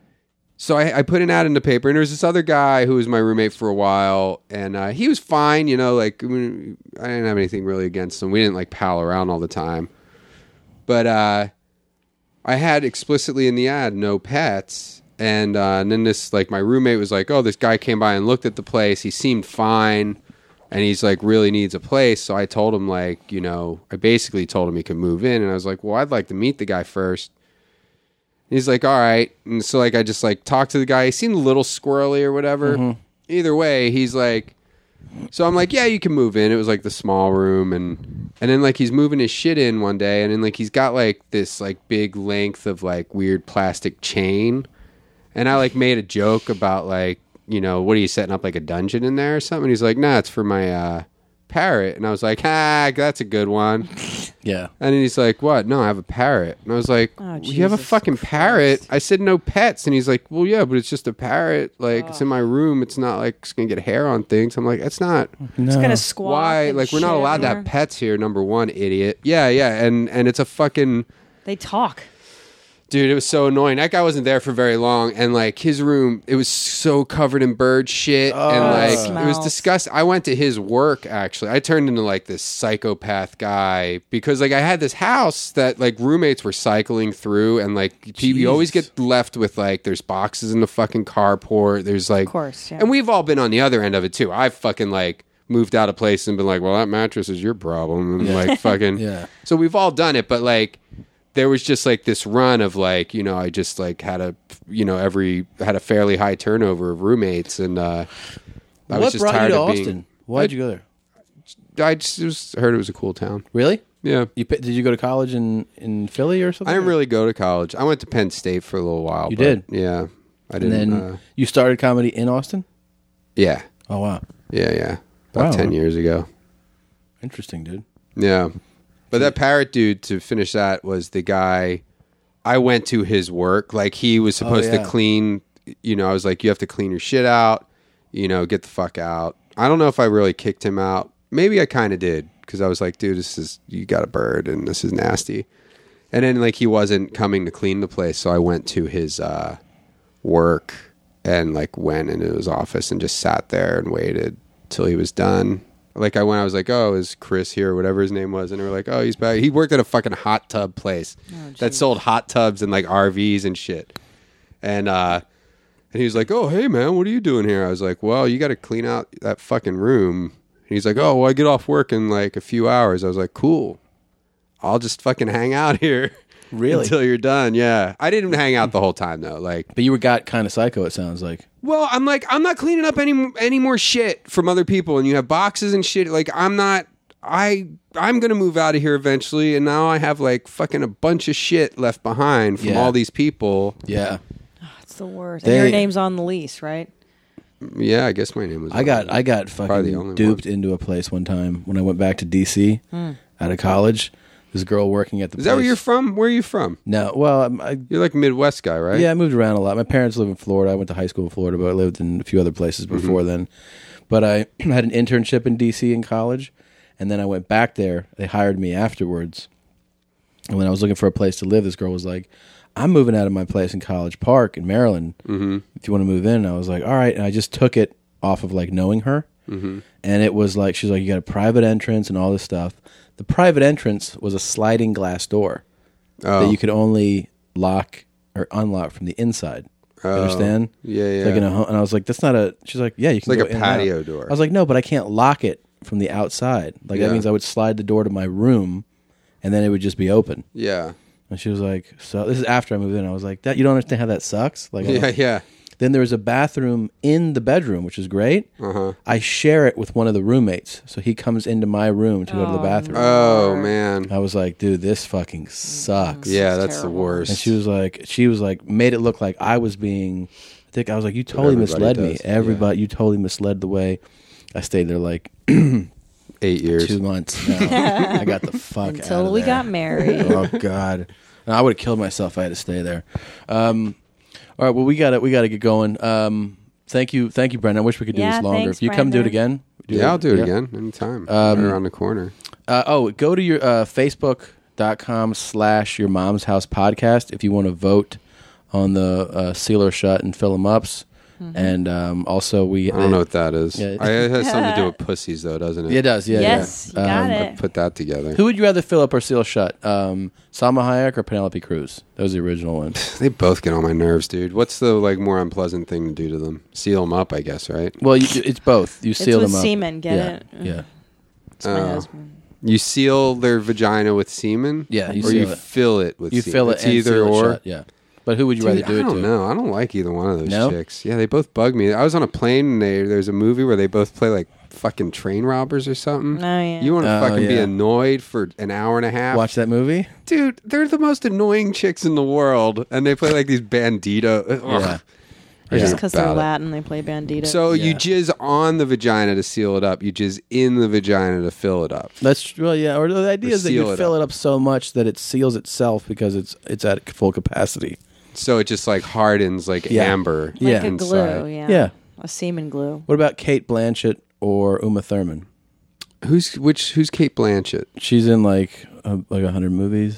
so I, I put an ad in the paper, and there was this other guy who was my roommate for a while, and uh, he was fine, you know, like, I mean, I didn't have anything really against him. We didn't, like, pal around all the time. But uh, I had explicitly in the ad, no pets. And, uh, and then this, like, my roommate was like, oh, this guy came by and looked at the place. He seemed fine. And he's like, really needs a place. So I told him, like, you know, I basically told him he could move in. And I was like, well, I'd like to meet the guy first. And he's like, all right. And so, like, I just, like, talked to the guy. He seemed a little squirrely or whatever. Mm-hmm. Either way, he's like, so I'm like, yeah, you can move in. It was, like, the small room. And, and then, like, he's moving his shit in one day. And then, like, he's got, like, this, like, big length of, like, weird plastic chain. And I, like, made a joke about, like, you know, what are you setting up, like a dungeon in there or something? He's like, nah, it's for my uh, parrot. And I was like, ah, that's a good one. Yeah. And then he's like, what? No, I have a parrot. And I was like, Oh, you have a Jesus fucking Christ. parrot? I said no pets. And he's like, well, yeah, but it's just a parrot. Like, it's in my room. It's not like it's going to get hair on things. I'm like, it's not. No. It's gonna squawk. Why? and Like, we're not shit allowed to have everywhere. pets here, number one, idiot. Yeah, yeah. And, and it's a fucking... They talk. Dude, it was so annoying. That guy wasn't there for very long, and like his room, it was so covered in bird shit, Oh, and like it smells. was disgusting. I went to his work actually. I turned into like this psychopath guy because like I had this house that like roommates were cycling through, and like people, you always get left with like there's boxes in the fucking carport. There's like, Of course, yeah. and we've all been on the other end of it too. I've fucking like moved out of place and been like, well, that mattress is your problem, and like fucking Yeah. So we've all done it, but like. There was just like this run of like, you know, I just like had a, you know, every, had a fairly high turnover of roommates. And uh, I what was just brought tired you to of Austin? being. Why'd I, you go there? I just, just heard it was a cool town. Really? Yeah. You pi- did you go to college in, in Philly or something? I didn't really go to college. I went to Penn State for a little while. You but, did? Yeah. I And didn't. then uh, you started comedy in Austin? yeah. Oh, wow. Yeah. Yeah. About Wow. ten years ago. Interesting, dude. Yeah. But that parrot dude, to finish that, was the guy I went to his work. Like he was supposed Oh, yeah. to clean, you know, I was like, you have to clean your shit out, you know, get the fuck out. I don't know if I really kicked him out. Maybe I kind of did because I was like, dude, this is, you got a bird and this is nasty. And then like he wasn't coming to clean the place. So I went to his uh, work and like went into his office and just sat there and waited till he was done. Like I went, I was like, "Oh, is Chris here?" Whatever his name was, and they were like, "Oh, he's back." He worked at a fucking hot tub place that sold hot tubs and like R Vs and shit. And uh, and he was like, "Oh, hey man, what are you doing here?" I was like, "Well, you got to clean out that fucking room." And he's like, "Oh, well, I get off work in like a few hours." I was like, "Cool, I'll just fucking hang out here." Really? Until you're done, yeah. I didn't hang out the whole time though. Like, but you were got kind of psycho. It sounds like. Well, I'm like, I'm not cleaning up any any more shit from other people, and you have boxes and shit. Like, I'm not. I I'm gonna move out of here eventually, and now I have like fucking a bunch of shit left behind from Yeah. all these people. Yeah. It's the worst. They- and your name's on the lease, right? Yeah, I guess my name was. I got I got Probably the fucking only duped into a place one time when I went back to D C Hmm. out of college. This girl working at the Is place. that where you're from? Where are you from? No, well, I'm- I, You're like a Midwest guy, right? yeah, I moved around a lot. My parents live in Florida. I went to high school in Florida, but I lived in a few other places before then. But I had an internship in D C in college, and then I went back there. They hired me afterwards. And when I was looking for a place to live, this girl was like, "I'm moving out of my place in College Park in Maryland. Mm-hmm. If you want to move in," and I was like, "All right." And I just took it off of like knowing her, Mm-hmm. and it was like she's like, "You got a private entrance and all this stuff." The private entrance was a sliding glass door Oh. that you could only lock or unlock from the inside. You Oh. understand? Yeah, It's like yeah. in a, ho- and I was like, "That's not a." She's like, "Yeah, you can like go a in and out." patio door. I was like, "No, but I can't lock it from the outside. Like Yeah. that means I would slide the door to my room, and then it would just be open." Yeah. And she was like, "So this is after I moved in." I was like, "That you don't understand how that sucks." Like, I'm Yeah, like- yeah. Then there was a bathroom in the bedroom, which is great. Uh-huh. I share it with one of the roommates, so he comes into my room to go to the bathroom. Oh man. I was like, "Dude, this fucking sucks." Yeah, that's the worst. And she was like, she was like, made it look like I was being. I think I was like, "You totally everybody misled me. does, Everybody, you totally misled the way." I stayed there like eight years, two months. No, I got the fuck out Until of we there. got married. Oh God, no, I would have killed myself if I had to stay there. Um, all right, well, we got to we got to get going. Um, thank you, thank you, Brendan. I wish we could do Yeah, this longer. thanks, if you come do it Brendan. again, do Yeah, I'll do it yeah. again anytime. Um, right around the corner. Uh, oh, go to your uh, Facebook.com slash Your Mom's House Podcast if you want to vote on the uh, Seal or Shut and Fill 'em Ups. Mm-hmm. And um, also, we. I don't know what that is. Yeah. I, it has something to do with pussies, though, doesn't it? It does, yeah. Yes, yeah. you got Um, it. Put that together. Who would you rather fill up or seal shut? Um, Salma Hayek or Penelope Cruz? That was the original one. They both get on my nerves, dude. What's the like more unpleasant thing to do to them? Seal them up, I guess, right? Well, you, it's both. You It's seal with them up. semen, get yeah. it? Yeah. It's my Oh. husband. You seal their vagina with semen? Yeah, you or seal you it. fill it with You semen? fill it It's and either seal it or. shut, yeah. But who would you Dude, rather do I it don't to? know. I don't like either one of those No? chicks. Yeah, they both bug me. I was on a plane and they, there's a movie where they both play like fucking train robbers or something. Oh, yeah. You want to Oh, fucking be yeah. annoyed for an hour and a half? Watch that movie? Dude, they're the most annoying chicks in the world, and they play like these bandito. Ugh. Yeah. I Just hate because they're about it. Latin, they play bandito. So you Yeah. jizz on the vagina to seal it up. You jizz in the vagina to fill it up. That's well, yeah. Or the idea Or is that you seal it fill up. it up so much that it seals itself because it's it's at full capacity. So it just like hardens like Yeah. amber. like yeah. a glue, inside. yeah. Yeah. A semen glue. What about Kate Blanchett or Uma Thurman? Who's which? Who's Kate Blanchett? She's in like uh, like a hundred movies.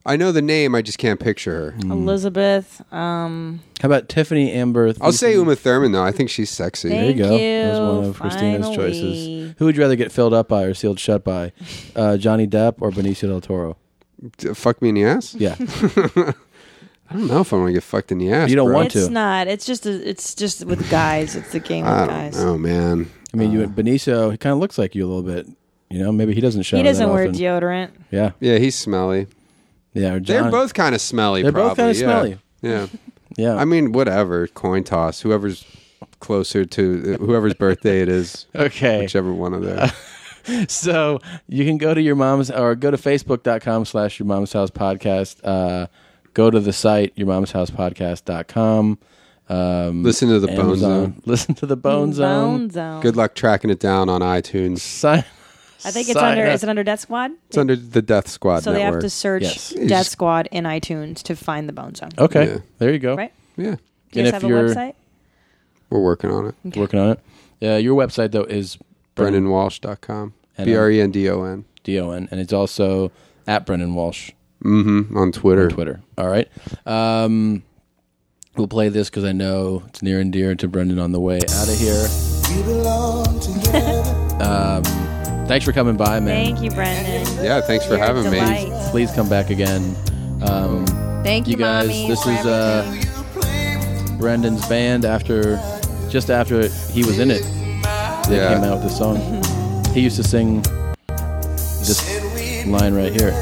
I know the name. I just can't picture her. Elizabeth. Um, How about Tiffany Amber? I'll say Uma Thurman though. I think she's sexy. There you Thank go. you. That was one of Christina's Finally. choices. Who would you rather get filled up by or sealed shut by? Uh, Johnny Depp or Benicio del Toro? D- fuck me in the ass? Yeah. I don't know if I want to get fucked in the ass. You don't bro. want it's to. not. It's just. A, it's just with guys. It's the game with I guys. don't know, man. I mean, Uh, you Benicio, he kind of looks like you a little bit. You know, maybe he doesn't shower He doesn't that wear often. deodorant. Yeah. Yeah, he's smelly. Yeah. Or They're John- both kind of smelly. They're both probably. kind of smelly. Yeah. Yeah. I mean, whatever. Coin toss. Whoever's closer to whoever's birthday it is. Okay. Whichever one of them. So you can go to your mom's or go to facebook.com slash your mom's house podcast. Uh, go to the site, your mom's house podcast dot com. Um, Listen to the Bone Amazon. Zone. Listen to the Bone Zone. Bone Zone. Good luck tracking it down on iTunes. Sign, I think it's sign under. up. Is it under Death Squad? It's under the Death Squad So they network. have to search Yes. Death Squad in iTunes to find the Bone Zone. Okay. Yeah. There you go. Right? Yeah. Do you And guys if have a you're- website? We're working on it. Working on it. Uh, your website, though, is brendan walsh dot com. And, B R E N D O N. D O N. And it's also at Brendan Walsh. Mm-hmm. On Twitter. On Twitter. All right. Um, we'll play this because I know it's near and dear to Brendan on the way out of here. um, thanks for coming by, man. Thank you, Brendan. Yeah, thanks for You're a having me. delight. Please come back again. Um, Thank you, you guys. Mommy, This for is uh, Brendan's band after, just after he was in it. They Yeah. came out with this song. He used to sing this line right here.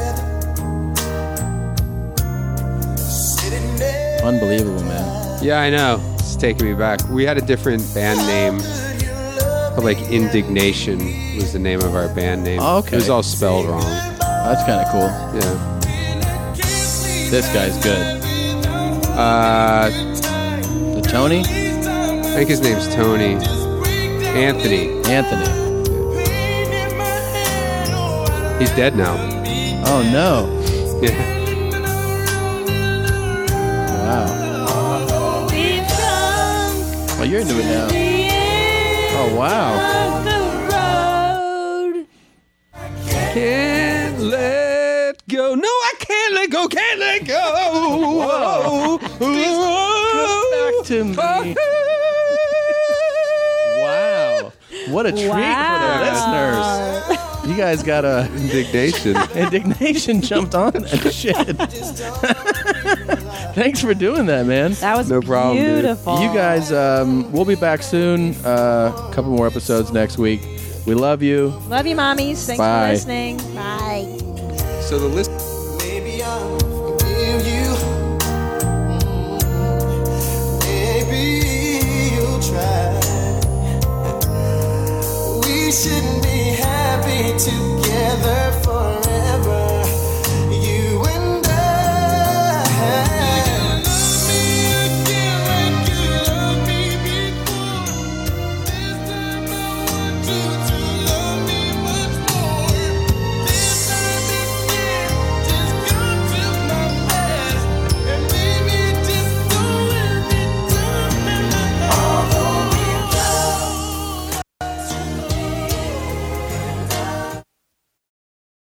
Unbelievable, man. Yeah, I know. It's taking me back. We had a different band name. Called, like Indignation was the name of our band name. Oh, okay. It was all spelled wrong. That's kind of cool. Yeah. This guy's good. Uh, The Tony? I think his name's Tony. Anthony. Anthony. He's dead now. Oh, no. Yeah. Wow. Oh, you're into it now. Oh, wow. Can't let go. No, I can't let go. Can't let go. Whoa. Come back to me. Wow. What a treat for the listeners. You guys got a Indignation. indignation jumped on that shit. Thanks for doing that, man. That was No problem, dude. beautiful. You guys, um, we'll be back soon. Uh, a couple more episodes next week. We love you. Love you, mommies. Thanks Bye. for listening. Bye. So the list. Maybe I'll forgive you. Maybe you'll try. We shouldn't be happy together.